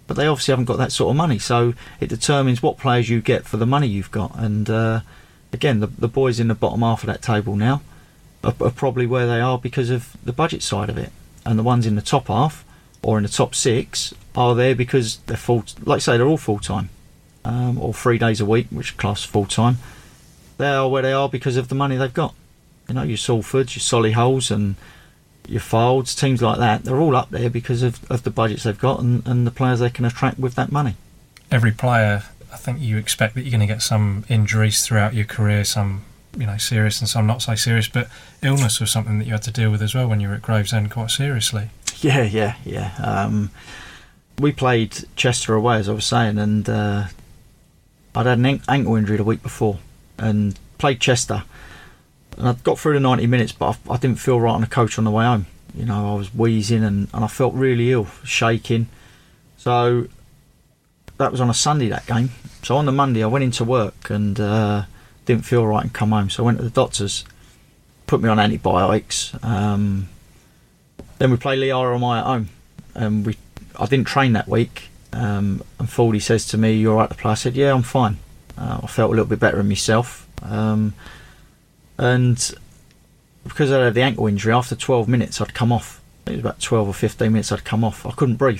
but they obviously haven't got that sort of money. So it determines what players you get for the money you've got. And uh, again, the, the boys in the bottom half of that table now are, are probably where they are because of the budget side of it, and the ones in the top half or in the top six are there because they're full. Like I say, they're all full time, um, or three days a week, which class full time. They are where they are because of the money they've got. You know, your Salfords, your Solihull's, and your Folds, teams like that, they're all up there because of, of the budgets they've got and, and the players they can attract with that money. Every player, I think you expect that you're going to get some injuries throughout your career, some, you know, serious and some not so serious, but illness was something that you had to deal with as well when you were at Gravesend quite seriously. Yeah, yeah, yeah. Um, we played Chester away, as I was saying, and uh, I'd had an ankle injury the week before and played Chester. And I got through the ninety minutes, but I, I didn't feel right on the coach on the way home. You know, I was wheezing and, and I felt really ill, shaking. So that was on a Sunday, that game. So on the Monday, I went into work and uh, didn't feel right and come home. So I went to the doctors, put me on antibiotics. Um, then we played Liara and I at home. And we, I didn't train that week. Um, and Fordy says to me, "You all right to play?" I said, "Yeah, I'm fine." Uh, I felt a little bit better in myself. Um, and because I had the ankle injury, after twelve minutes I'd come off. It was about twelve or fifteen minutes I'd come off. I couldn't breathe.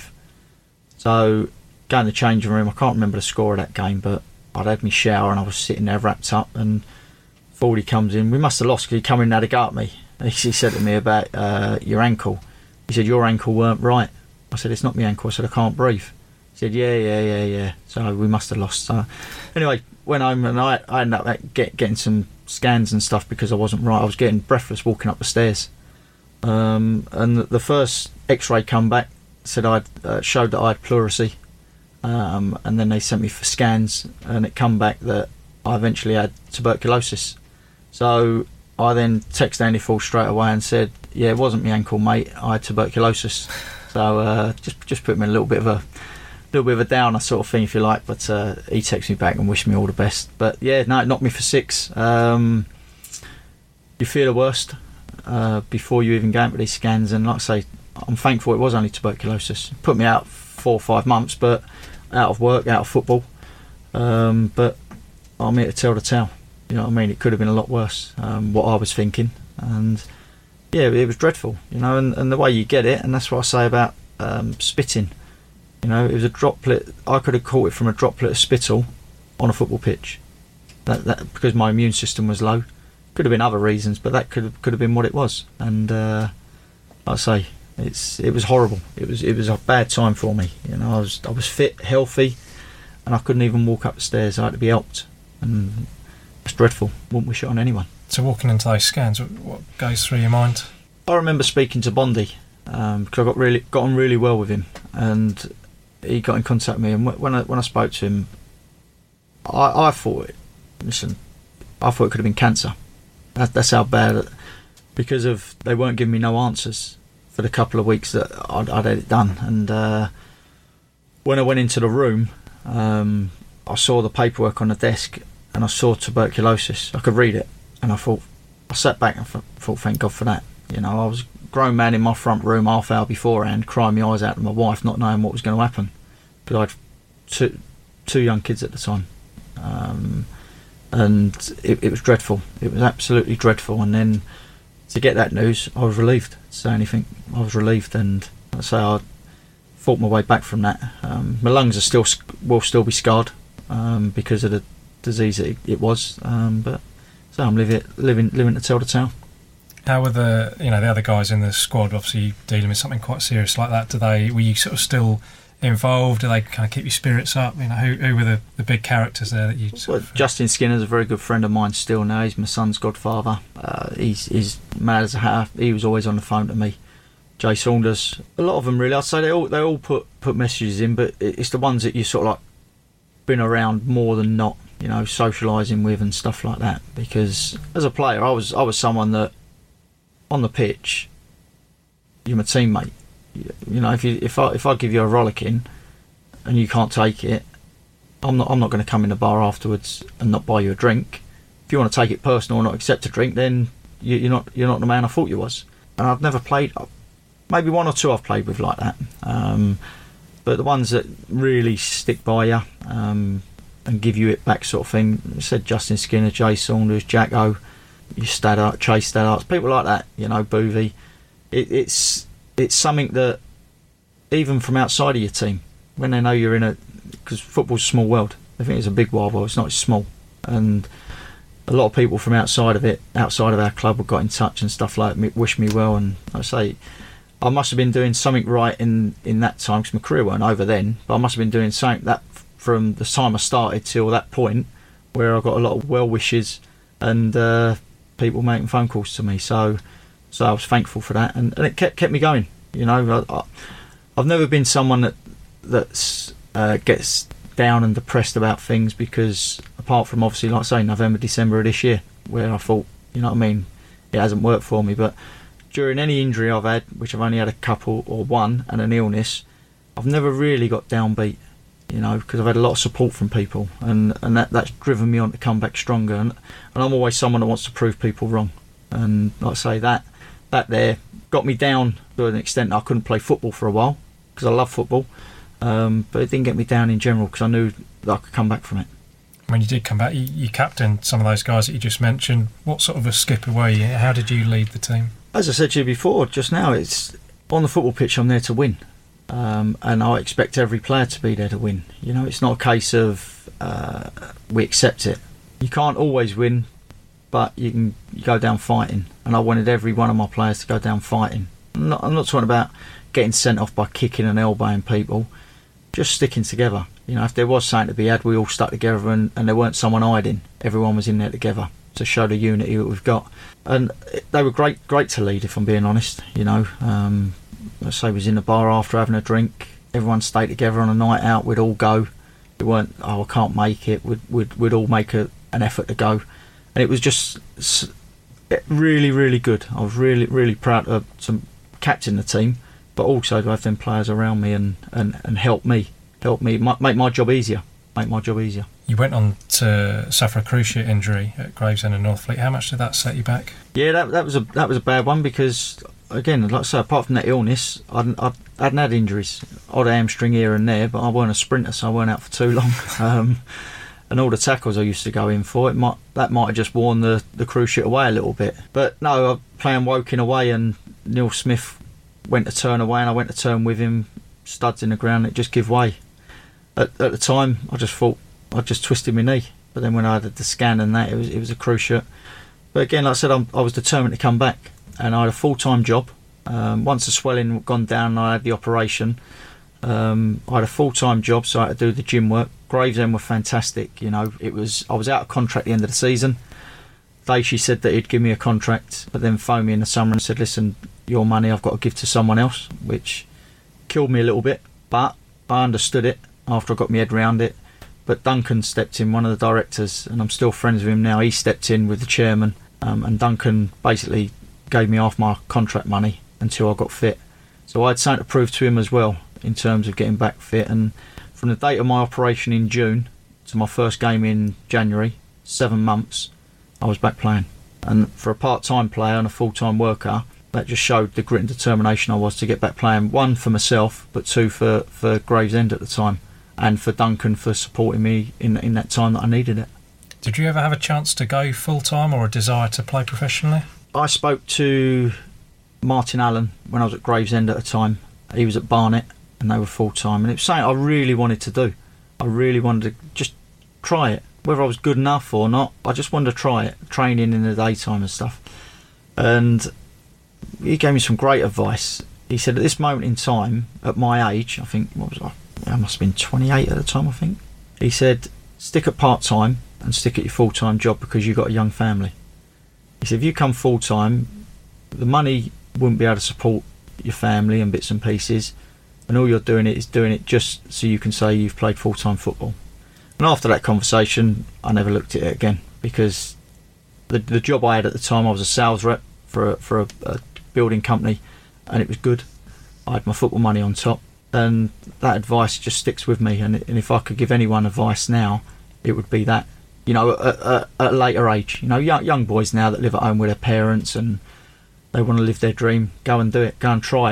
So go in the changing room. I can't remember the score of that game, but I'd had my shower and I was sitting there wrapped up, and Fordy comes in. We must have lost because he come in and had a go at me. He said to me about uh, your ankle. He said, "Your ankle weren't right." I said, "It's not my ankle." I said, "I can't breathe." He said, "Yeah, yeah, yeah, yeah." So we must have lost. So anyway, went home and I, I ended up get, getting some scans and stuff because I wasn't right. I was getting breathless walking up the stairs. Um, and the first X-ray come back said I uh, showed that I had pleurisy. Um, and then they sent me for scans, and it come back that I eventually had tuberculosis. So I then texted Andy Fall straight away and said, "Yeah, it wasn't my ankle, mate. I had tuberculosis." So uh, just just put me in a little bit of a little bit of a downer sort of thing, if you like. But uh, he texted me back and wished me all the best. But yeah, no, it knocked me for six. Um, you fear the worst uh, before you even go into these scans, and like I say, I'm thankful it was only tuberculosis. It put me out four or five months, but out of work, out of football. Um, but I'm here to tell the tale. You know what I mean? It could have been a lot worse, um, what I was thinking. And yeah, it was dreadful, you know, and, and the way you get it, and that's what I say about um, spitting. You know, it was a droplet. I could have caught it from a droplet of spittle on a football pitch. That, that because my immune system was low. Could have been other reasons, but that could have, could have been what it was. And uh, like I say, it's it was horrible. It was it was a bad time for me. You know, I was I was fit, healthy, and I couldn't even walk up the stairs. I had to be helped, and it's dreadful. Wouldn't wish it on anyone. So walking into those scans, what goes through your mind? I remember speaking to Bondi um, because I got really got on really well with him, and he got in contact with me. And when I when I spoke to him, I, I thought, listen, I thought it could have been cancer. That, that's how bad it, because of they weren't giving me no answers for the couple of weeks that I'd, I'd had it done. And uh, when I went into the room, um, I saw the paperwork on the desk, and I saw tuberculosis. I could read it, and I thought, I sat back and thought, thank God for that. You know, I was a grown man in my front room half hour beforehand, crying my eyes out to my wife, not knowing what was going to happen, because I had two, two young kids at the time. Um, and it, it was dreadful. It was absolutely dreadful. And then to get that news, I was relieved. To say anything, I was relieved, and I say I fought my way back from that. Um, my lungs are still will still be scarred um, because of the disease it, it was. Um, but so I'm living living living to tell the tale. How were the you know the other guys in the squad? Obviously dealing with something quite serious like that. Do they were you sort of still involved? Do they kind of keep your spirits up? You know, who, who were the, the big characters there that you? Sort well, of, Justin Skinner's a very good friend of mine still now. He's my son's godfather. Uh, he's he's mad as a hatter. He was always on the phone to me. Jay Saunders. A lot of them really. I'd say they all they all put put messages in, but it's the ones that you sort of like been around more than not. You know, socialising with and stuff like that. Because as a player, I was I was someone that on the pitch, you're my teammate. You know, if you if I if I give you a rollicking and you can't take it, I'm not I'm not going to come in the bar afterwards and not buy you a drink. If you want to take it personal or not accept a drink, then you, you're not you're not the man I thought you was. And I've never played, maybe one or two I've played with like that. Um, but the ones that really stick by you um, and give you it back, sort of thing. I said Justin Skinner, Jay Saunders, Jacko, your Stadart, Chase Stadart, people like that. You know, Boovy. It, it's it's something that even from outside of your team, when they know you're in a, because football's a small world. They think it's a big wild world. It's not. It's small, and a lot of people from outside of it, outside of our club, have got in touch and stuff like me, wish me well. And I say, I must have been doing something right in, in that time, because my career weren't over then, but I must have been doing something that from the time I started till that point, where I got a lot of well wishes and uh, people making phone calls to me. So, so I was thankful for that, and, and it kept kept me going. You know, I, I, I've never been someone that that's uh, gets down and depressed about things, because apart from obviously, like I say, November, December of this year, where I thought, you know what I mean, it hasn't worked for me. But during any injury I've had, which I've only had a couple or one, and an illness, I've never really got downbeat, you know, because I've had a lot of support from people, and, and that, that's driven me on to come back stronger. And, and I'm always someone that wants to prove people wrong. And like I say, that that there got me down to an extent that I couldn't play football for a while, because I love football. Um, but it didn't get me down in general, because I knew that I could come back from it. When you did come back, you, you captained some of those guys that you just mentioned. What sort of a skipper were you? How did you lead the team? As I said to you before, just now, it's on the football pitch, I'm there to win. Um, and I expect every player to be there to win. You know, it's not a case of uh, we accept it. You can't always win, but you can you go down fighting. And I wanted every one of my players to go down fighting. I'm not, I'm not talking about getting sent off by kicking and elbowing people. Just sticking together. You know, if there was something to be had, we all stuck together, and, and there weren't someone hiding. Everyone was in there together to show the unity that we've got. And they were great, great to lead, if I'm being honest. You know, um, let's say we was in the bar after having a drink. Everyone stayed together on a night out. We'd all go. It weren't, oh, I can't make it. We'd we'd, we'd all make a, an effort to go, and it was just really, really good. I was really, really proud to, to captain the team, but also to have them players around me and, and, and help me, help me make my job easier, make my job easier. You went on to suffer a cruciate injury at Gravesend and Northfleet. How much did that set you back? Yeah, that that was a that was a bad one, because again, like I say, apart from that illness, I hadn't, I hadn't had injuries. Odd hamstring here and there, but I weren't a sprinter, so I weren't out for too long. um, and all the tackles I used to go in for, it might that might have just worn the the cruciate away a little bit. But no, I playing Woking away, and Neil Smith went to turn away, and I went to turn with him, studs in the ground, it just gave way. At, at the time, I just thought I just twisted my knee, but then when I had the scan and that, it was it was a cruciate. But again, like I said, I'm, I was determined to come back, and I had a full-time job. Um, once the swelling had gone down and I had the operation, um, I had a full-time job, so I had to do the gym work. Gravesend were fantastic, you know. It was I was out of contract at the end of the season. Daishi said that he'd give me a contract, but then phoned me in the summer and said, listen, your money I've got to give to someone else, which killed me a little bit, but I understood it after I got my head round it. But Duncan stepped in, one of the directors, and I'm still friends with him now. He stepped in with the chairman, um, and Duncan basically gave me half my contract money until I got fit. So I had something to prove to him as well in terms of getting back fit. And from the date of my operation in June to my first game in January, seven months, I was back playing. And for a part-time player and a full-time worker, that just showed the grit and determination I was to get back playing. One, for myself, but two, for, for Gravesend at the time. And for Duncan for supporting me in in that time that I needed it. Did you ever have a chance to go full-time or a desire to play professionally? I spoke to Martin Allen when I was at Gravesend at the time. He was at Barnet and they were full-time. And it was something I really wanted to do. I really wanted to just try it. Whether I was good enough or not, I just wanted to try it. Training in the daytime and stuff. And he gave me some great advice. He said, at this moment in time, at my age, I think, what was I? I must have been twenty-eight at the time, I think. He said, stick at part-time and stick at your full-time job, because you've got a young family. He said, if you come full-time, the money wouldn't be able to support your family and bits and pieces, and all you're doing it is doing it just so you can say you've played full-time football. And after that conversation, I never looked at it again, because the the job I had at the time, I was a sales rep for a, for a, a building company, and it was good. I had my football money on top. And that advice just sticks with me. And, and if I could give anyone advice now, it would be that. You know, at, at, at a later age, you know, young, young boys now that live at home with their parents and they want to live their dream, go and do it, go and try it.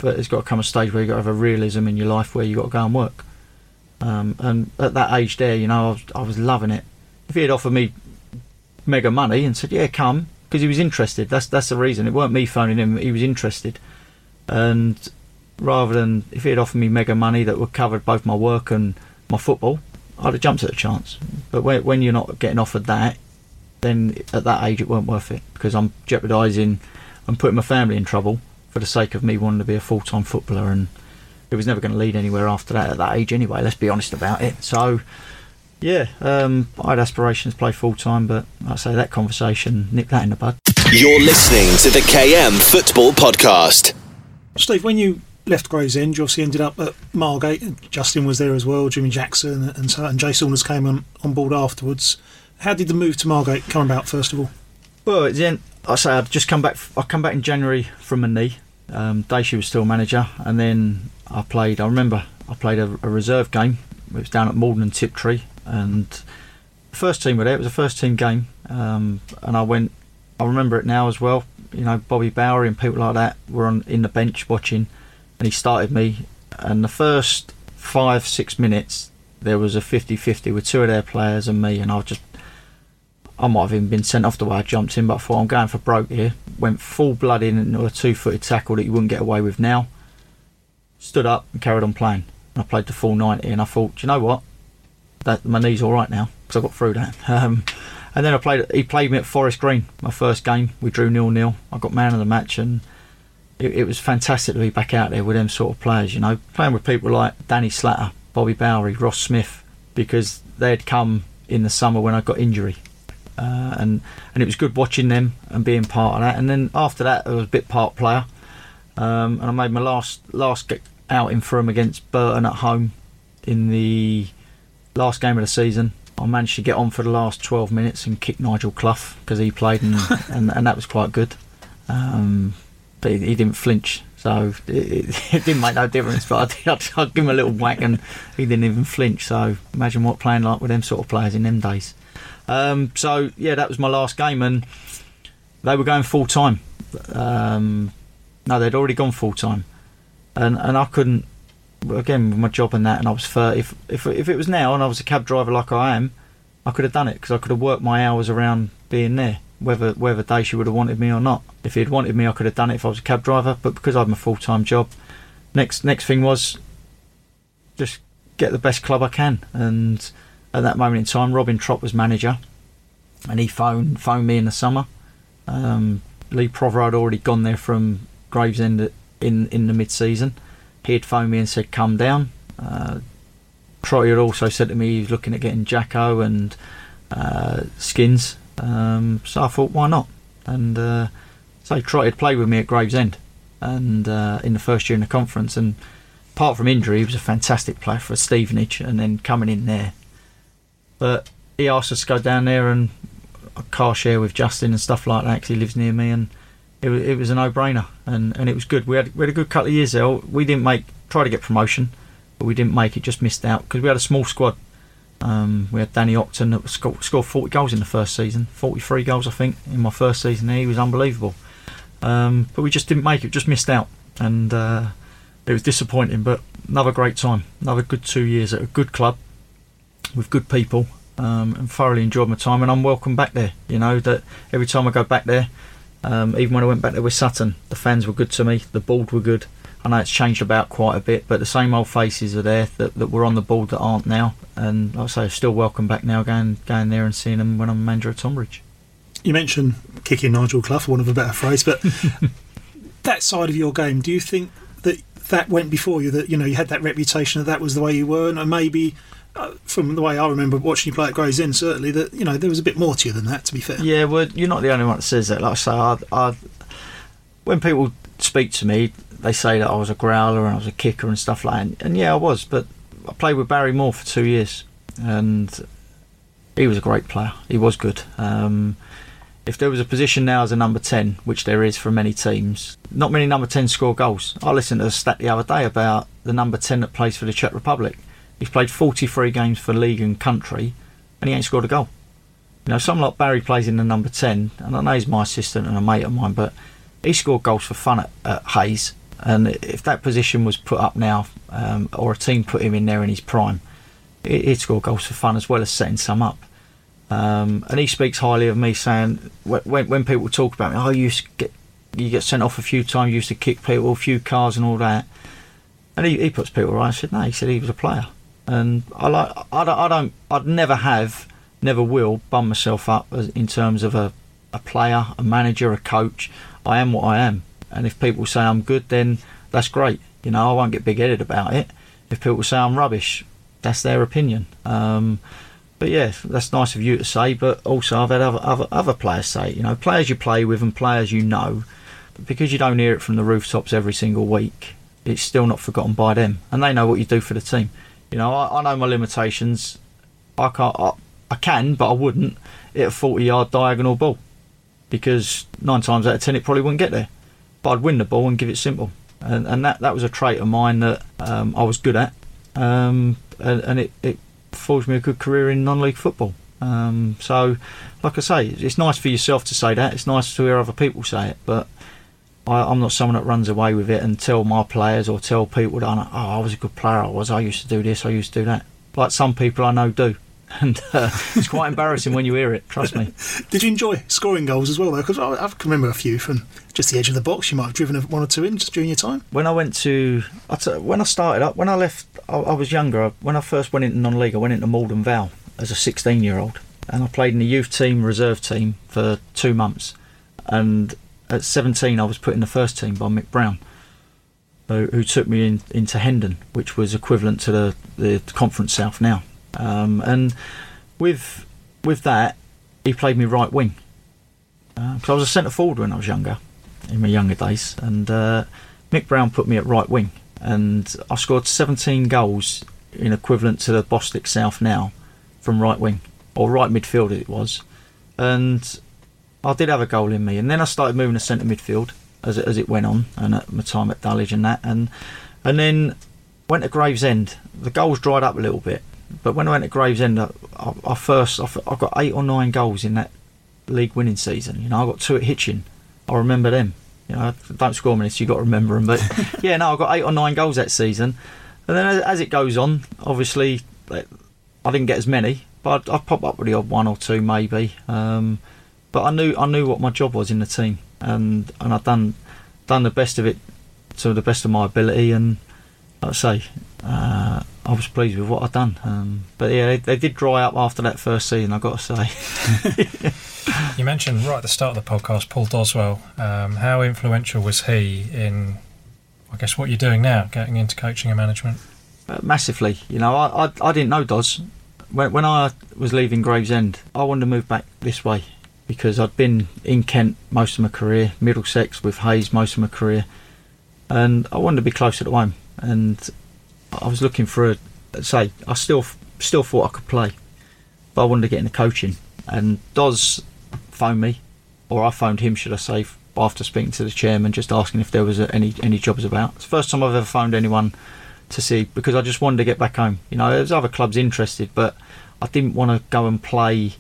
but there's got to come a stage where you've got to have a realism in your life where you've got to go and work. Um, and at that age there, you know, I was, I was loving it. If he had offered me mega money and said, yeah, come, because he was interested, that's that's the reason. It weren't me phoning him, he was interested. And rather than, if he had offered me mega money that would cover both my work and my football, I'd have jumped at the chance. But when, when you're not getting offered that, then at that age it weren't worth it, because I'm jeopardising and putting my family in trouble for the sake of me wanting to be a full-time footballer, and it was never going to lead anywhere after that at that age anyway, let's be honest about it. So yeah, um, I had aspirations to play full-time, but like I say, that conversation, nipped that in the bud. You're listening to the K M Football Podcast. Steve, when you left Gravesend, you obviously ended up at Margate. Justin was there as well, Jimmy Jackson, and so and Jay Saunders came on, on board afterwards. How did the move to Margate come about, first of all? Well, at the end, I say I'd just come back. I come back in January from my knee. Um, Daishy was still manager, and then I played. I remember I played a, a reserve game. It was down at Malden and Tiptree, and the first team were there. It was a first team game, um, and I went. I remember it now as well. You know, Bobby Bowery and people like that were on in the bench watching, and he started me. And the first five, six minutes, there was a fifty-fifty with two of their players and me, and I just, I might have even been sent off the way I jumped in, but I thought, I'm going for broke here. Went full blood in into a two-footed tackle that you wouldn't get away with now. Stood up and carried on playing. And I played the full ninety, and I thought, do you know what? That my knee's all right now, because I got through that. Um, and then I played. He played me at Forest Green, my first game. We drew nil nil. I got man of the match, and it, it was fantastic to be back out there with them sort of players. You know, playing with people like Danny Slatter, Bobby Bowery, Ross Smith, because they had come in the summer when I got injury. Uh, and and it was good watching them and being part of that. And then after that, I was a bit part player, um, and I made my last last outing for them against Burton at home in the last game of the season. I managed to get on for the last twelve minutes and kick Nigel Clough because he played, and, and and that was quite good. Um, but he, he didn't flinch, so it, it didn't make no difference. But I'd, I'd, I'd give him a little whack, and he didn't even flinch. So imagine what playing like with them sort of players in them days. Um, so yeah, that was my last game, and they were going full time. Um, no, they'd already gone full time, and and I couldn't. Again, with my job and that, and I was thirty. If, if if it was now and I was a cab driver like I am, I could have done it, because I could have worked my hours around being there, whether whether Daisy would have wanted me or not. If he'd wanted me, I could have done it if I was a cab driver. But because I had my full time job, next next thing was just get the best club I can. And at that moment in time, Robin Trott was manager, and he phoned phoned me in the summer. Um, Lee Prover had already gone there from Gravesend in in the mid season. He had phoned me and said, come down. Uh, Trotty had also said to me he was looking at getting Jacko and uh, Skins. Um, so I thought, why not? And uh, so Trotty had played with me at Gravesend and uh, in the first year in the conference. And apart from injury, he was a fantastic player for Stevenage, and then coming in there. But he asked us to go down there and car share with Justin and stuff like that, because he lives near me, and It was, it was a no-brainer, and, and it was good. We had we had a good couple of years there. We didn't make try to get promotion, but we didn't make it. Just missed out because we had a small squad. Um, we had Danny Octon that scored, scored forty goals in the first season, forty-three goals I think in my first season there. He was unbelievable, um, but we just didn't make it. Just missed out, and uh, it was disappointing. But another great time, another good two years at a good club with good people, um, and thoroughly enjoyed my time. And I'm welcome back there. You know that every time I go back there. Um, even when I went back there with Sutton, the fans were good to me, the board were good. I know it's changed about quite a bit, but the same old faces are there that, that were on the board that aren't now, and like I say, still welcome back now, going going there and seeing them when I'm manager at Tonbridge. You mentioned kicking Nigel Clough, for want of a better phrase, but that side of your game, do you think that that went before you, that you know you had that reputation that that was the way you were, and maybe Uh, from the way I remember watching you play at Gravesend, certainly that you know there was a bit more to you than that, to be fair. Yeah, well, you're not the only one that says that. Like I say, I, I, when people speak to me, they say that I was a growler and I was a kicker and stuff like that. And, and yeah, I was, but I played with Barry Moore for two years, and he was a great player. He was good. Um, if there was a position now as a number ten, which there is for many teams, not many number tens score goals. I listened to a stat the other day about the number ten that plays for the Czech Republic. He's played forty-three games for league and country, and he ain't scored a goal. You know, someone like Barry plays in the number ten, and I know he's my assistant and a mate of mine, but he scored goals for fun at, at Hayes, And if that position was put up now, um, or a team put him in there in his prime, he'd score goals for fun as well as setting some up. Um, and he speaks highly of me, saying when when people talk about me, oh, you used to get you get sent off a few times, you used to kick people, a few cars and all that. And he, he puts people right. I said no. He said he was a player, and I like I don't I don't I'd never have, never will bum myself up as, in terms of a, a player, a manager, a coach. I am what I am, and if people say I'm good, then that's great. You know, I won't get big-headed about it. If people say I'm rubbish, that's their opinion. Um, But yeah, that's nice of you to say, but also I've had other, other other players say it. You know, players you play with and players you know, but because you don't hear it from the rooftops every single week, it's still not forgotten by them, and they know what you do for the team. You know, I, I know my limitations. I can't, I, I can, but I wouldn't hit a forty-yard diagonal ball, because nine times out of ten it probably wouldn't get there. But I'd win the ball and give it simple, and and that, that was a trait of mine that um, I was good at, um, and, and it. it forged me a good career in non-league football. Um, so, like I say, it's nice for yourself to say that. It's nice to hear other people say it, but I, I'm not someone that runs away with it and tell my players or tell people that, oh, I was a good player, I was, I used to do this, I used to do that. Like some people I know do. And uh, it's quite embarrassing when you hear it, trust me. Did you enjoy scoring goals as well, though? Because I, I can remember a few from just the edge of the box. You might have driven one or two in just during your time. When I went to... I t- when I started up, when I left, I, I was younger. When I first went into non-league, I went into Malden Vale as a sixteen-year-old. And I played in the youth team, reserve team, for two months. And at seventeen, I was put in the first team by Mick Brown, who, who took me in, into Hendon, which was equivalent to the, the Conference South now. Um, and with with that, he played me right wing, because uh, I was a centre forward when I was younger, in my younger days, and uh, Mick Brown put me at right wing, and I scored seventeen goals in equivalent to the Bostik South now from right wing, or right midfield it was, and I did have a goal in me, and then I started moving to centre midfield as it, as it went on, and at my time at Dulwich and that, and and then went to Gravesend. The goals dried up a little bit. But when I went to Gravesend, I, I, I first I, I got eight or nine goals in that league winning season. You know, I got two at Hitchin. I remember them. You know, don't score me, so you got to remember them. But yeah, no, I got eight or nine goals that season. And then as, as it goes on, obviously, I didn't get as many, but I'd, I'd pop up with the odd one or two maybe. Um, but I knew I knew what my job was in the team, and and I'd done done the best of it to the best of my ability, and like I say. Uh, I was pleased with what I'd done, um, but yeah, they, they did dry up after that first season, I've got to say. You mentioned right at the start of the podcast Paul Doswell. Um, how influential was he in, I guess, what you're doing now, getting into coaching and management? Uh, massively. You know, I, I I didn't know Dos. When, when I was leaving Gravesend, I wanted to move back this way because I'd been in Kent most of my career, Middlesex with Hayes most of my career, and I wanted to be closer to home. And I was looking for a, say, I still still thought I could play, but I wanted to get into coaching. And Dos phoned me, or I phoned him, should I say, after speaking to the chairman, just asking if there was a, any any jobs about. It's the first time I've ever phoned anyone to see, because I just wanted to get back home. You know, there was other clubs interested, but I didn't want to go and play.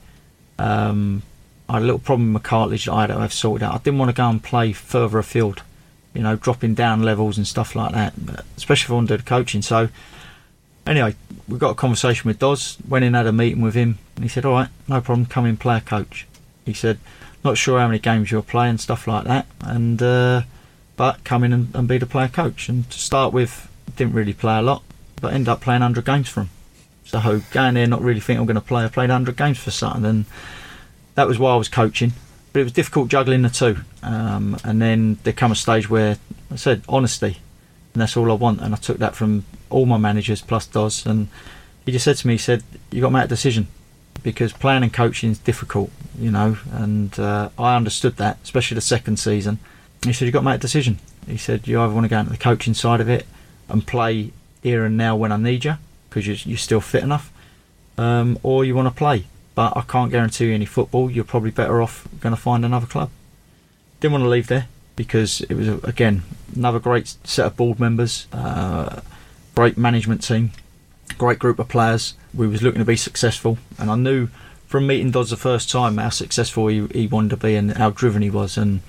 Um, I had a little problem with Cartilage that I had to have sorted out. I didn't want to go and play further afield. You know, dropping down levels and stuff like that, especially if I wanted to do coaching. So, anyway, we got a conversation with Dos, went in, had a meeting with him, and he said, all right, no problem, come in, play a coach. He said, not sure how many games you'll play and stuff like that, and uh, but come in and, and be the player coach. And to start with, didn't really play a lot, but ended up playing one hundred games for him. So, going there, not really thinking I'm going to play, I played one hundred games for Sutton, and that was why I was coaching. But it was difficult juggling the two, um, and then there come a stage where I said honesty, and that's all I want. And I took that from all my managers plus Dos, and he just said to me, he said, you got to make a decision, because playing and coaching is difficult, you know, and uh, I understood that, especially the second season. He said, you got to make a decision. He said, you either want to go into the coaching side of it and play here and now when I need you, because you're, you're still fit enough, um, or you want to play. But I can't guarantee you any football. You're probably better off going to find another club. Didn't want to leave there because it was, again, another great set of board members, uh, great management team, great group of players. We was looking to be successful, and I knew from meeting Dodds the first time how successful he, he wanted to be and how driven he was. And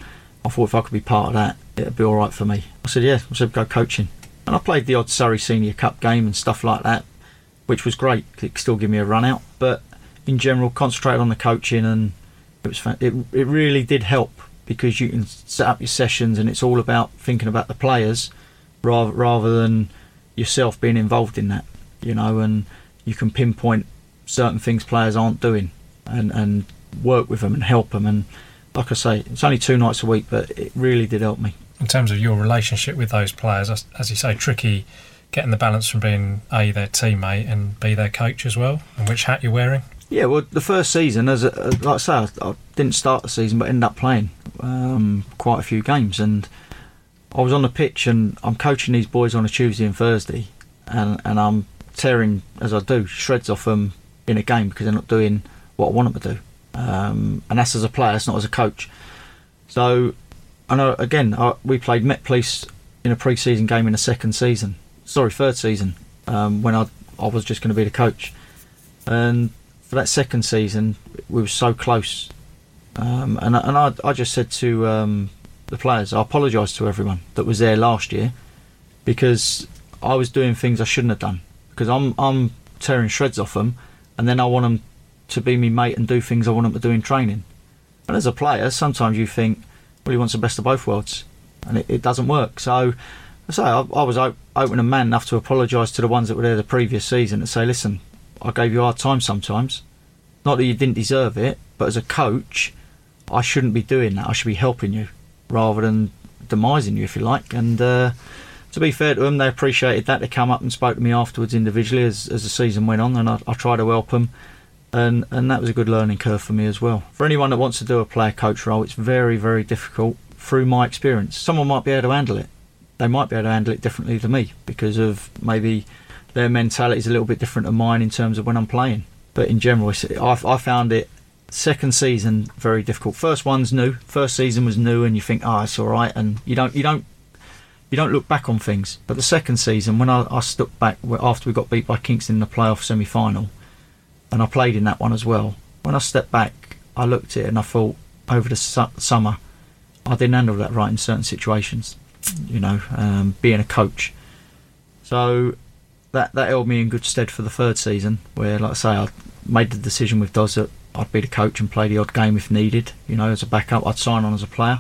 I thought if I could be part of that, it'd be all right for me. I said, yeah. I said, go coaching. And I played the odd Surrey Senior Cup game and stuff like that, which was great. It could still give me a run out. But in general, concentrated on the coaching, and it was fan- it, it really did help, because you can set up your sessions and it's all about thinking about the players rather rather than yourself being involved in that, you know, and you can pinpoint certain things players aren't doing and, and work with them and help them. And like I say, it's only two nights a week, but it really did help me. In terms of your relationship with those players, as, as you say, tricky getting the balance from being A, their teammate, and B, their coach as well, and which hat you're wearing? Yeah, well, the first season, as a, like I say, I, I didn't start the season, but ended up playing um, quite a few games. And I was on the pitch, and I'm coaching these boys on a Tuesday and Thursday, and, and I'm tearing, as I do, shreds off them in a game because they're not doing what I want them to do. Um, and that's as a player, that's not as a coach. So, I know, again, I, we played Met Police in a pre-season game in the second season, sorry, third season, um, when I, I was just going to be the coach. And for that second season, we were so close. Um, and and I, I just said to um, the players, I apologise to everyone that was there last year, because I was doing things I shouldn't have done. Because I'm I'm tearing shreds off them, and then I want them to be me mate and do things I want them to do in training. And as a player, sometimes you think, well, he wants the best of both worlds, and it, it doesn't work. So, I say I, I was op- open and man enough to apologise to the ones that were there the previous season and say, listen, I gave you a hard time sometimes. Not that you didn't deserve it, but as a coach, I shouldn't be doing that. I should be helping you rather than demising you, if you like. And uh, to be fair to them, they appreciated that. They come up and spoke to me afterwards individually as, as the season went on, and I, I tried to help them. And, and that was a good learning curve for me as well. For anyone that wants to do a player coach role, it's very, very difficult through my experience. Someone might be able to handle it. They might be able to handle it differently than me because of maybe their mentality is a little bit different to mine in terms of when I'm playing. But in general, I, I found it second season very difficult. First one's new. First season was new, and you think, oh, it's all right, and you don't, you don't, you don't look back on things. But the second season, when I, I stuck back after we got beat by Kingston in the playoff semi-final, and I played in that one as well. When I stepped back, I looked at it and I thought, over the su- summer, I didn't handle that right in certain situations. You know, um, being a coach. So that that held me in good stead for the third season, where, like I say, I made the decision with Doz that I'd be the coach and play the odd game if needed. You know, as a backup, I'd sign on as a player,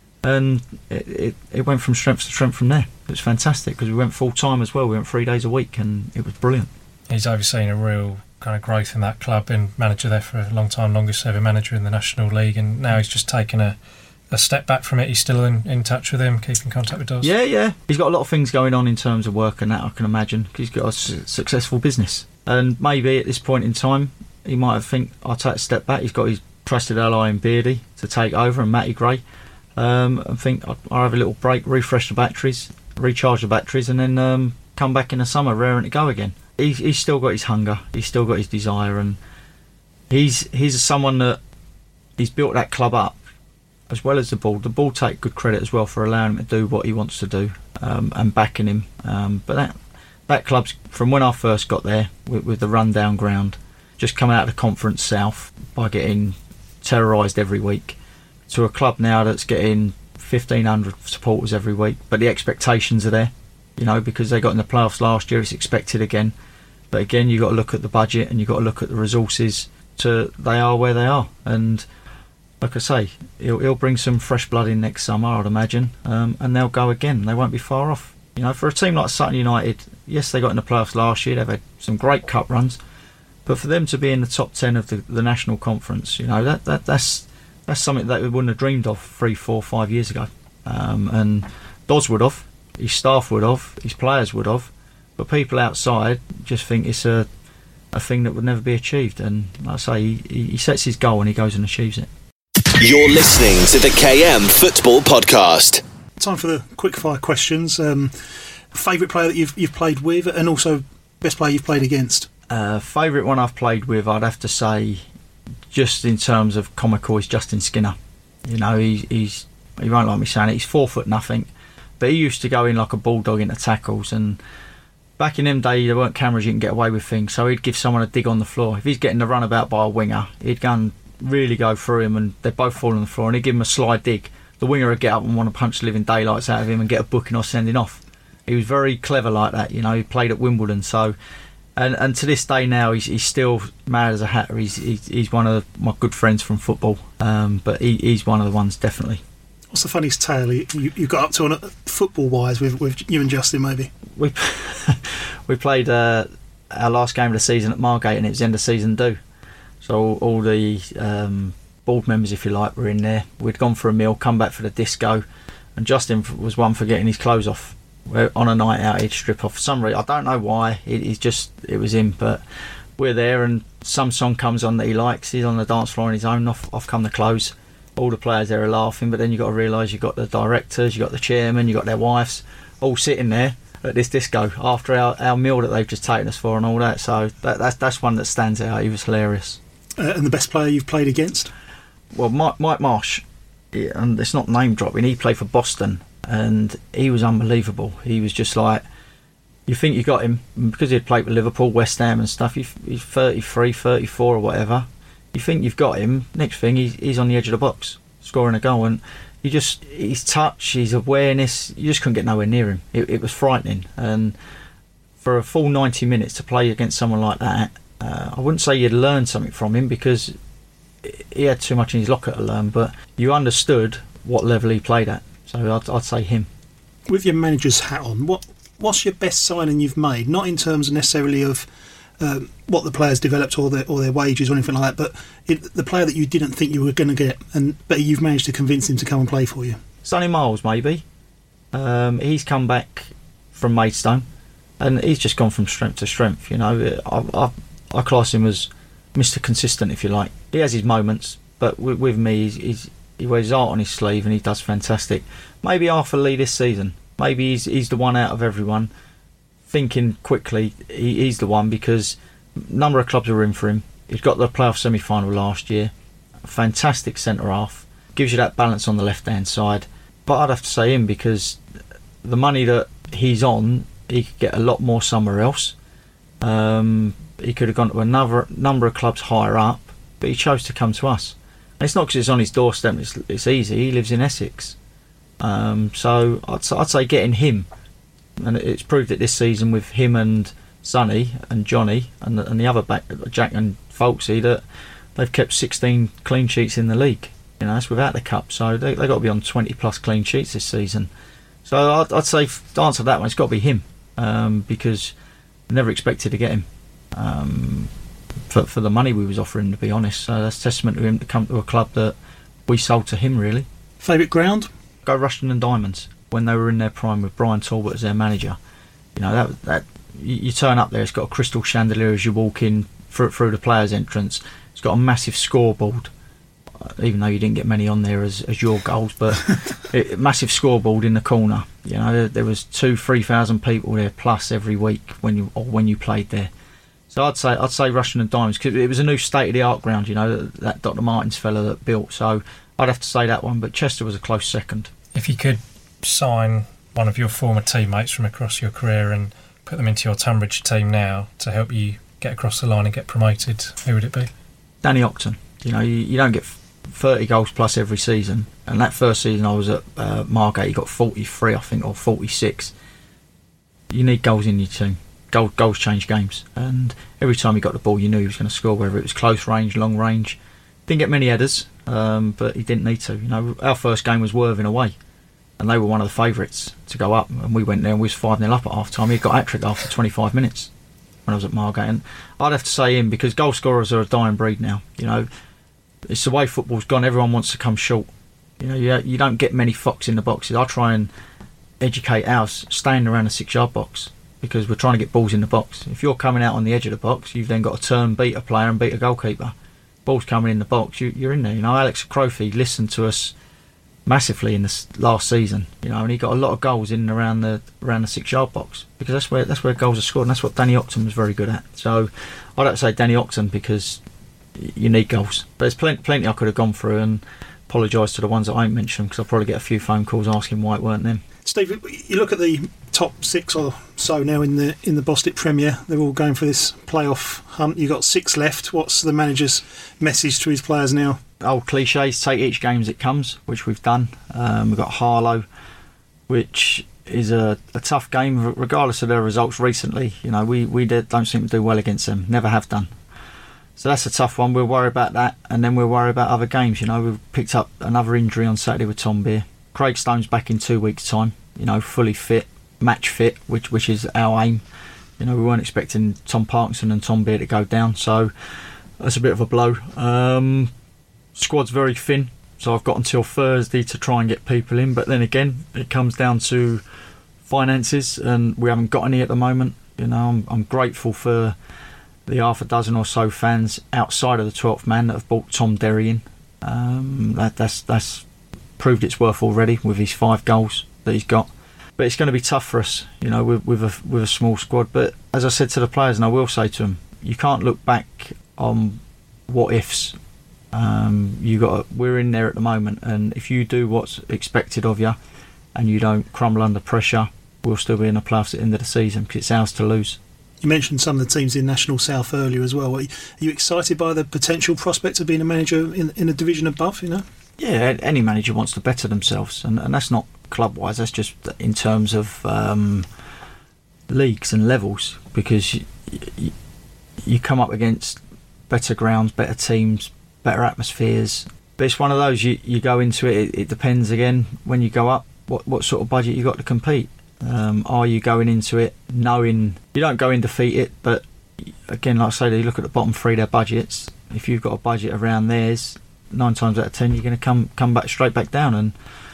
and it it, it went from strength to strength from there. It was fantastic because we went full time as well. We went three days a week, and it was brilliant. He's overseen a real kind of growth in that club. Been manager there for a long time, longest ever manager in the National League, and now he's just taken a. a step back from it. He's still in, in touch with him, keeping contact with Doz? Yeah, yeah. He's got a lot of things going on in terms of work and that, I can imagine. He's got a su- successful business. And maybe at this point in time, he might have think, I'll take a step back. He's got his trusted ally in Beardy to take over, and Matty Gray. Um, and think, I'll, I'll have a little break, refresh the batteries, recharge the batteries, and then um, come back in the summer, raring to go again. He's, he's still got his hunger. He's still got his desire. And he's he's someone that he's built that club up, as well as the ball. The ball take good credit as well for allowing him to do what he wants to do, um, and backing him. Um, but that that club's, from when I first got there, with, with the rundown ground, just coming out of the Conference South by getting terrorised every week, to a club now that's getting fifteen hundred supporters every week. But the expectations are there, you know, because they got in the playoffs last year. It's expected again. But again, you've got to look at the budget and you've got to look at the resources. To they are where they are, and like I say, he'll, he'll bring some fresh blood in next summer, I'd imagine, um, and they'll go again. They won't be far off. You know, for a team like Sutton United, yes, they got in the playoffs last year. They've had some great cup runs, but for them to be in the top ten of the, the national conference, you know, that, that that's that's something that we wouldn't have dreamed of three, four, five years ago. Um, and Doz would have, his staff would have, his players would have, but people outside just think it's a a thing that would never be achieved. And like I say, he, he sets his goal and he goes and achieves it. You're listening to the K M Football Podcast. Time for the quick-fire questions. Um, favourite player that you've you've played with, and also best player you've played against? Uh, favourite one I've played with, I'd have to say, just in terms of comical, is Justin Skinner. You know, he, he's he won't like me saying it, he's four foot nothing, but he used to go in like a bulldog into tackles. And back in them days, there weren't cameras, you can get away with things, so he'd give someone a dig on the floor. If he's getting the runabout by a winger, he'd go and really go through him, and they'd both fall on the floor, and he'd give him a slide dig, the winger would get up and want to punch the living daylights out of him and get a booking or sending off. He was very clever like that, you know. He played at Wimbledon, so and and to this day now he's he's still mad as a hatter. He's he's, he's one of my good friends from football, um, but he, he's one of the ones definitely. What's the funniest tale you, you got up to on it, football-wise with, with you and Justin, maybe? We we played uh, our last game of the season at Margate, and it was the end of season do. So all, all the um, board members, if you like, were in there. We'd gone for a meal, come back for the disco, and Justin was one for getting his clothes off. On a night out, he'd strip off. For some reason, I don't know why. It, he's just, it was him. But we're there, and some song comes on that he likes. He's on the dance floor on his own. Off, off come the clothes. All the players there are laughing, but then you got to realise you got the directors, you got the chairman, you got their wives, all sitting there at this disco after our, our meal that they've just taken us for and all that. So that, that's that's one that stands out. He was hilarious. Uh, and the best player you've played against? Well, Mike, Mike Marsh, yeah, and it's not name dropping. He played for Boston, and he was unbelievable. He was just like, you think you got him because he'd played with Liverpool, West Ham and stuff. He's thirty-three, thirty-four or whatever. You think you've got him, next thing he's, he's on the edge of the box scoring a goal, and you just, his touch, his awareness, you just couldn't get nowhere near him. It, it was frightening, and for a full ninety minutes to play against someone like that, uh, I wouldn't say you'd learn something from him because he had too much in his locker to learn, but you understood what level he played at, so I'd, I'd say him. With your manager's hat on, what what's your best signing you've made? Not in terms necessarily of Um, what the players developed or their or their wages or anything like that, but it, the player that you didn't think you were going to get, and but you've managed to convince him to come and play for you. Sonny Miles, maybe. Um, he's come back from Maidstone, and he's just gone from strength to strength. You know, I, I, I class him as Mister Consistent, if you like. He has his moments, but with, with me, he's, he's, he wears his heart on his sleeve, and he does fantastic. Maybe Arthur Lee this season. Maybe he's he's the one out of everyone. Thinking quickly, he, he's the one because a number of clubs are in for him. He's got the playoff semi-final last year. A fantastic centre half. Gives you that balance on the left-hand side. But I'd have to say him because the money that he's on, he could get a lot more somewhere else. Um, he could have gone to another number of clubs higher up, but he chose to come to us. And it's not because it's on his doorstep. It's, it's easy. He lives in Essex. Um, so I'd, I'd say getting him. And it's proved it this season with him and Sonny and Johnny and the, and the other back, Jack and Folksy, that they've kept sixteen clean sheets in the league. You know, that's without the cup, so they they got to be on twenty plus clean sheets this season. So I'd, I'd say to answer that one, it's got to be him um, because I never expected to get him um, for for the money we was offering. To be honest, so that's testament to him to come to a club that we sold to him. Really. Favourite ground? Go Rushden and Diamonds. When they were in their prime with Brian Talbot as their manager, you know that that you, you turn up there. It's got a crystal chandelier as you walk in through, through the players' entrance. It's got a massive scoreboard, uh, even though you didn't get many on there as, as your goals, but it, massive scoreboard in the corner. You know there, there was two, three thousand people there plus every week when you or when you played there. So I'd say I'd say Rushden and Diamonds because it was a new state of the art ground. You know that, that Doctor Martins fella that built. So I'd have to say that one, but Chester was a close second. If you could sign one of your former teammates from across your career and put them into your Tunbridge team now to help you get across the line and get promoted, who would it be? Danny Octon. You know, you, you don't get thirty goals plus every season, and that first season I was at uh, Margate, he got forty-three, I think, or forty-six. You need goals in your team. Goal, goals change games, and every time he got the ball, you knew he was going to score, whether it was close range, long range. Didn't get many headers, um, but he didn't need to. You know, our first game was Worthing away. And they were one of the favourites to go up, and we went there and we was five nil up at half time. He got hat trick after twenty-five minutes when I was at Margate, and I'd have to say him because goal scorers are a dying breed now. You know, it's the way football's gone. Everyone wants to come short. You know, you, you don't get many fox in the boxes. I try and educate ours staying around the six yard box because we're trying to get balls in the box. If you're coming out on the edge of the box, you've then got to turn, beat a player and beat a goalkeeper. Ball's coming in the box, you, you're in there. You know, Alex Crofty listened to us massively in this last season, you know, and he got a lot of goals in and around the around the six yard box because that's where that's where goals are scored, and that's what Danny Octon was very good at. So I'd have to say Danny Octon because you need goals, but there's plenty, plenty I could have gone through, and apologise to the ones that I ain't mentioned because I'll probably get a few phone calls asking why it weren't them. Steve, you look at the top six or so now in the in the Bostik Premier. They're all going for this playoff hunt. You've got six left. What's the manager's message to his players now? Old cliches, take each game as it comes, which we've done. Um, we've got Harlow, which is a, a tough game, regardless of their results recently. You know, we, we did, don't seem to do well against them, never have done. So that's a tough one. We'll worry about that, and then we'll worry about other games. You know, we've picked up another injury on Saturday with Tom Beer. Craig Stone's back in two weeks' time, you know, fully fit, match fit, which which is our aim. You know, we weren't expecting Tom Parkinson and Tom Beer to go down, so that's a bit of a blow. Um, squad's very thin, so I've got until Thursday to try and get people in, but then again, it comes down to finances, and we haven't got any at the moment. You know, I'm, I'm grateful for the half a dozen or so fans outside of the twelfth man that have bought Tom Derry in. Um, that, that's that's proved its worth already with his five goals that he's got. But it's going to be tough for us, you know, with, with a with a small squad. But as I said to the players, and I will say to them, you can't look back on what ifs. Um, you got we're in there at the moment, and if you do what's expected of you, and you don't crumble under pressure, we'll still be in the playoffs at the end of the season because it's ours to lose. You mentioned some of the teams in National South earlier as well. Are you, are you excited by the potential prospect of being a manager in in a division above? You know. Yeah, any manager wants to better themselves, and, and that's not club-wise, that's just in terms of um, leagues and levels, because you, you, you come up against better grounds, better teams, better atmospheres. But it's one of those, you, you go into it, it, it depends again, when you go up, what, what sort of budget you got to compete. Um, are you going into it knowing, you don't go in defeated, but again, like I say, you look at the bottom three of their budgets, if you've got a budget around theirs, nine times out of ten you're going to come come back straight back down, and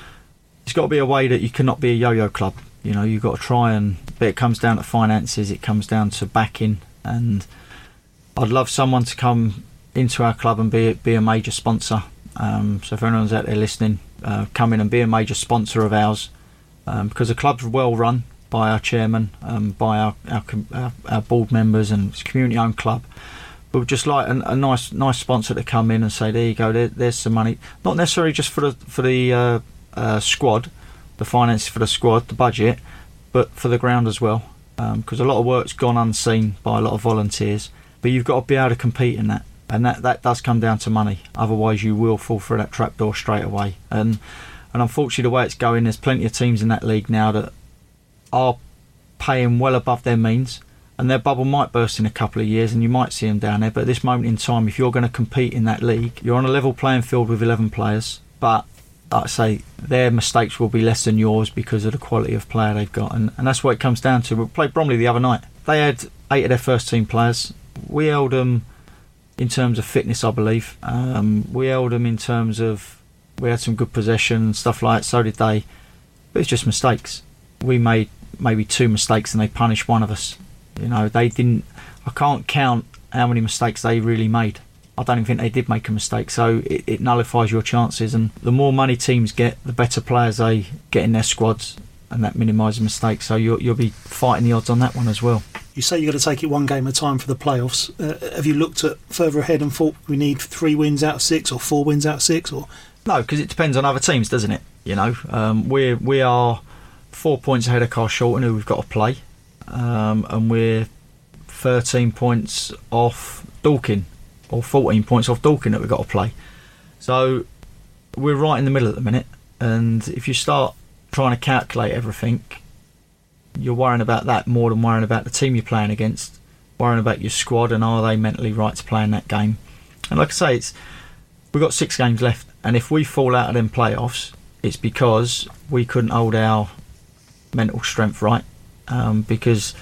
it's got to be a way that you cannot be a yo-yo club. You know, you've got to try, and but it comes down to finances, it comes down to backing, and I'd love someone to come into our club and be be a major sponsor. Um, so if anyone's out there listening, uh, come in and be a major sponsor of ours, um, because the club's well run by our chairman, um, by our our, our our board members, and it's a community-owned club. But we'd just like a, a nice nice sponsor to come in and say, there you go, there, there's some money. Not necessarily just for the for the uh, uh, squad, the finances for the squad, the budget, but for the ground as well. Because um, a lot of work's gone unseen by a lot of volunteers. But you've got to be able to compete in that. And that, that does come down to money. Otherwise you will fall through that trapdoor straight away. And, and unfortunately the way it's going, there's plenty of teams in that league now that are paying well above their means. And their bubble might burst in a couple of years and you might see them down there, but at this moment in time, if you're going to compete in that league, you're on a level playing field with eleven players, but like I say, their mistakes will be less than yours because of the quality of player they've got, and, and that's what it comes down to. We played Bromley the other night. They had eight of their first team players. We held them in terms of fitness, I believe. Um, we held them in terms of, we had some good possession and stuff like that, so did they, but it's just mistakes. We made maybe two mistakes and they punished one of us. You know, they didn't. I can't count how many mistakes they really made. I don't even think they did make a mistake. So it, it nullifies your chances. And the more money teams get, the better players they get in their squads, and that minimises mistakes. So you'll you'll be fighting the odds on that one as well. You say you've got to take it one game at a time for the playoffs. Uh, have you looked at further ahead and thought we need three wins out of six or four wins out of six? Or no, because it depends on other teams, doesn't it? You know, um, we we are four points ahead of Carshalton, who we've got to play. Um, and we're thirteen points off Dorking, or fourteen points off Dorking that we've got to play. So we're right in the middle at the minute, and if you start trying to calculate everything, you're worrying about that more than worrying about the team you're playing against, worrying about your squad and are they mentally right to play in that game. And like I say, it's we've got six games left, and if we fall out of them playoffs, it's because we couldn't hold our mental strength right. Um, because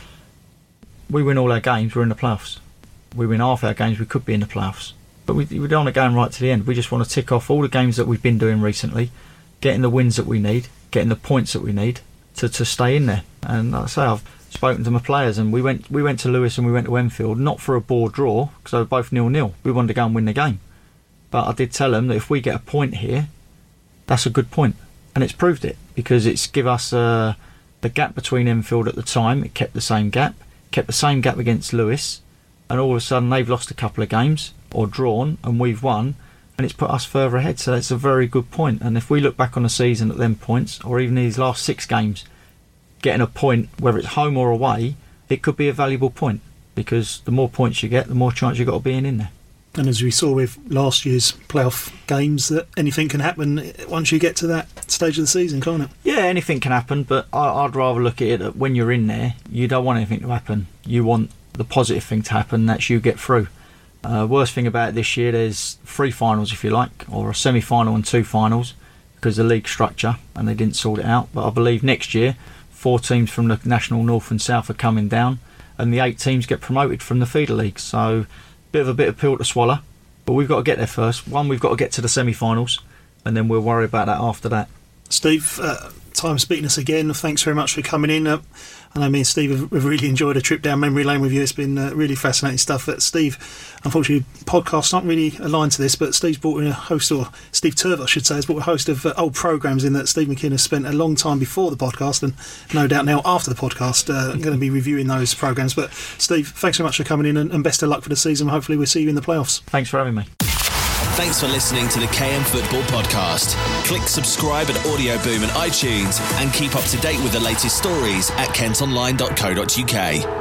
we win all our games, we're in the playoffs. We win half our games, we could be in the playoffs. But we, we don't want to go right to the end. We just want to tick off all the games that we've been doing recently, getting the wins that we need, getting the points that we need to, to stay in there. And like I say, I've spoken to my players, and we went we went to Lewis and we went to Enfield, not for a bore draw, because they were both nil-nil. We wanted to go and win the game. But I did tell them that if we get a point here, that's a good point. And it's proved it, because it's give us... Uh, the gap between Enfield at the time, it kept the same gap, kept the same gap against Lewis, and all of a sudden they've lost a couple of games, or drawn, and we've won, and it's put us further ahead, so it's a very good point. And if we look back on the season at them points, or even these last six games, getting a point, whether it's home or away, it could be a valuable point, because the more points you get, the more chance you've got of being in there. And as we saw with last year's playoff games, that anything can happen once you get to that stage of the season, can't it? Yeah, anything can happen, but I, I'd rather look at it that when you're in there, you don't want anything to happen. You want the positive thing to happen, that's you get through. Uh, worst thing about it this year, there's three finals, if you like, or a semi-final and two finals, because of the league structure, and they didn't sort it out. But I believe next year, four teams from the National North and South are coming down, and the eight teams get promoted from the feeder league. So, bit of a bit of pill to swallow, but we've got to get there first. One, we've got to get to the semi-finals, and then we'll worry about that after that. Steve, uh, time speaking to us again. Thanks very much for coming in. Uh, I know me and Steve have, have really enjoyed a trip down memory lane with you. It's been uh, really fascinating stuff. But Steve, unfortunately, podcasts aren't really aligned to this, but Steve's brought in a host, or Steve Turvett, I should say, has brought a host of uh, old programmes in that Steve McKinn has spent a long time before the podcast, and no doubt now after the podcast, uh, going to be reviewing those programmes. But Steve, thanks so much for coming in, and, and best of luck for the season. Hopefully we'll see you in the playoffs. Thanks for having me. Thanks for listening to the K M Football Podcast. Click subscribe at Audio Boom and iTunes, and keep up to date with the latest stories at kent online dot co dot uk.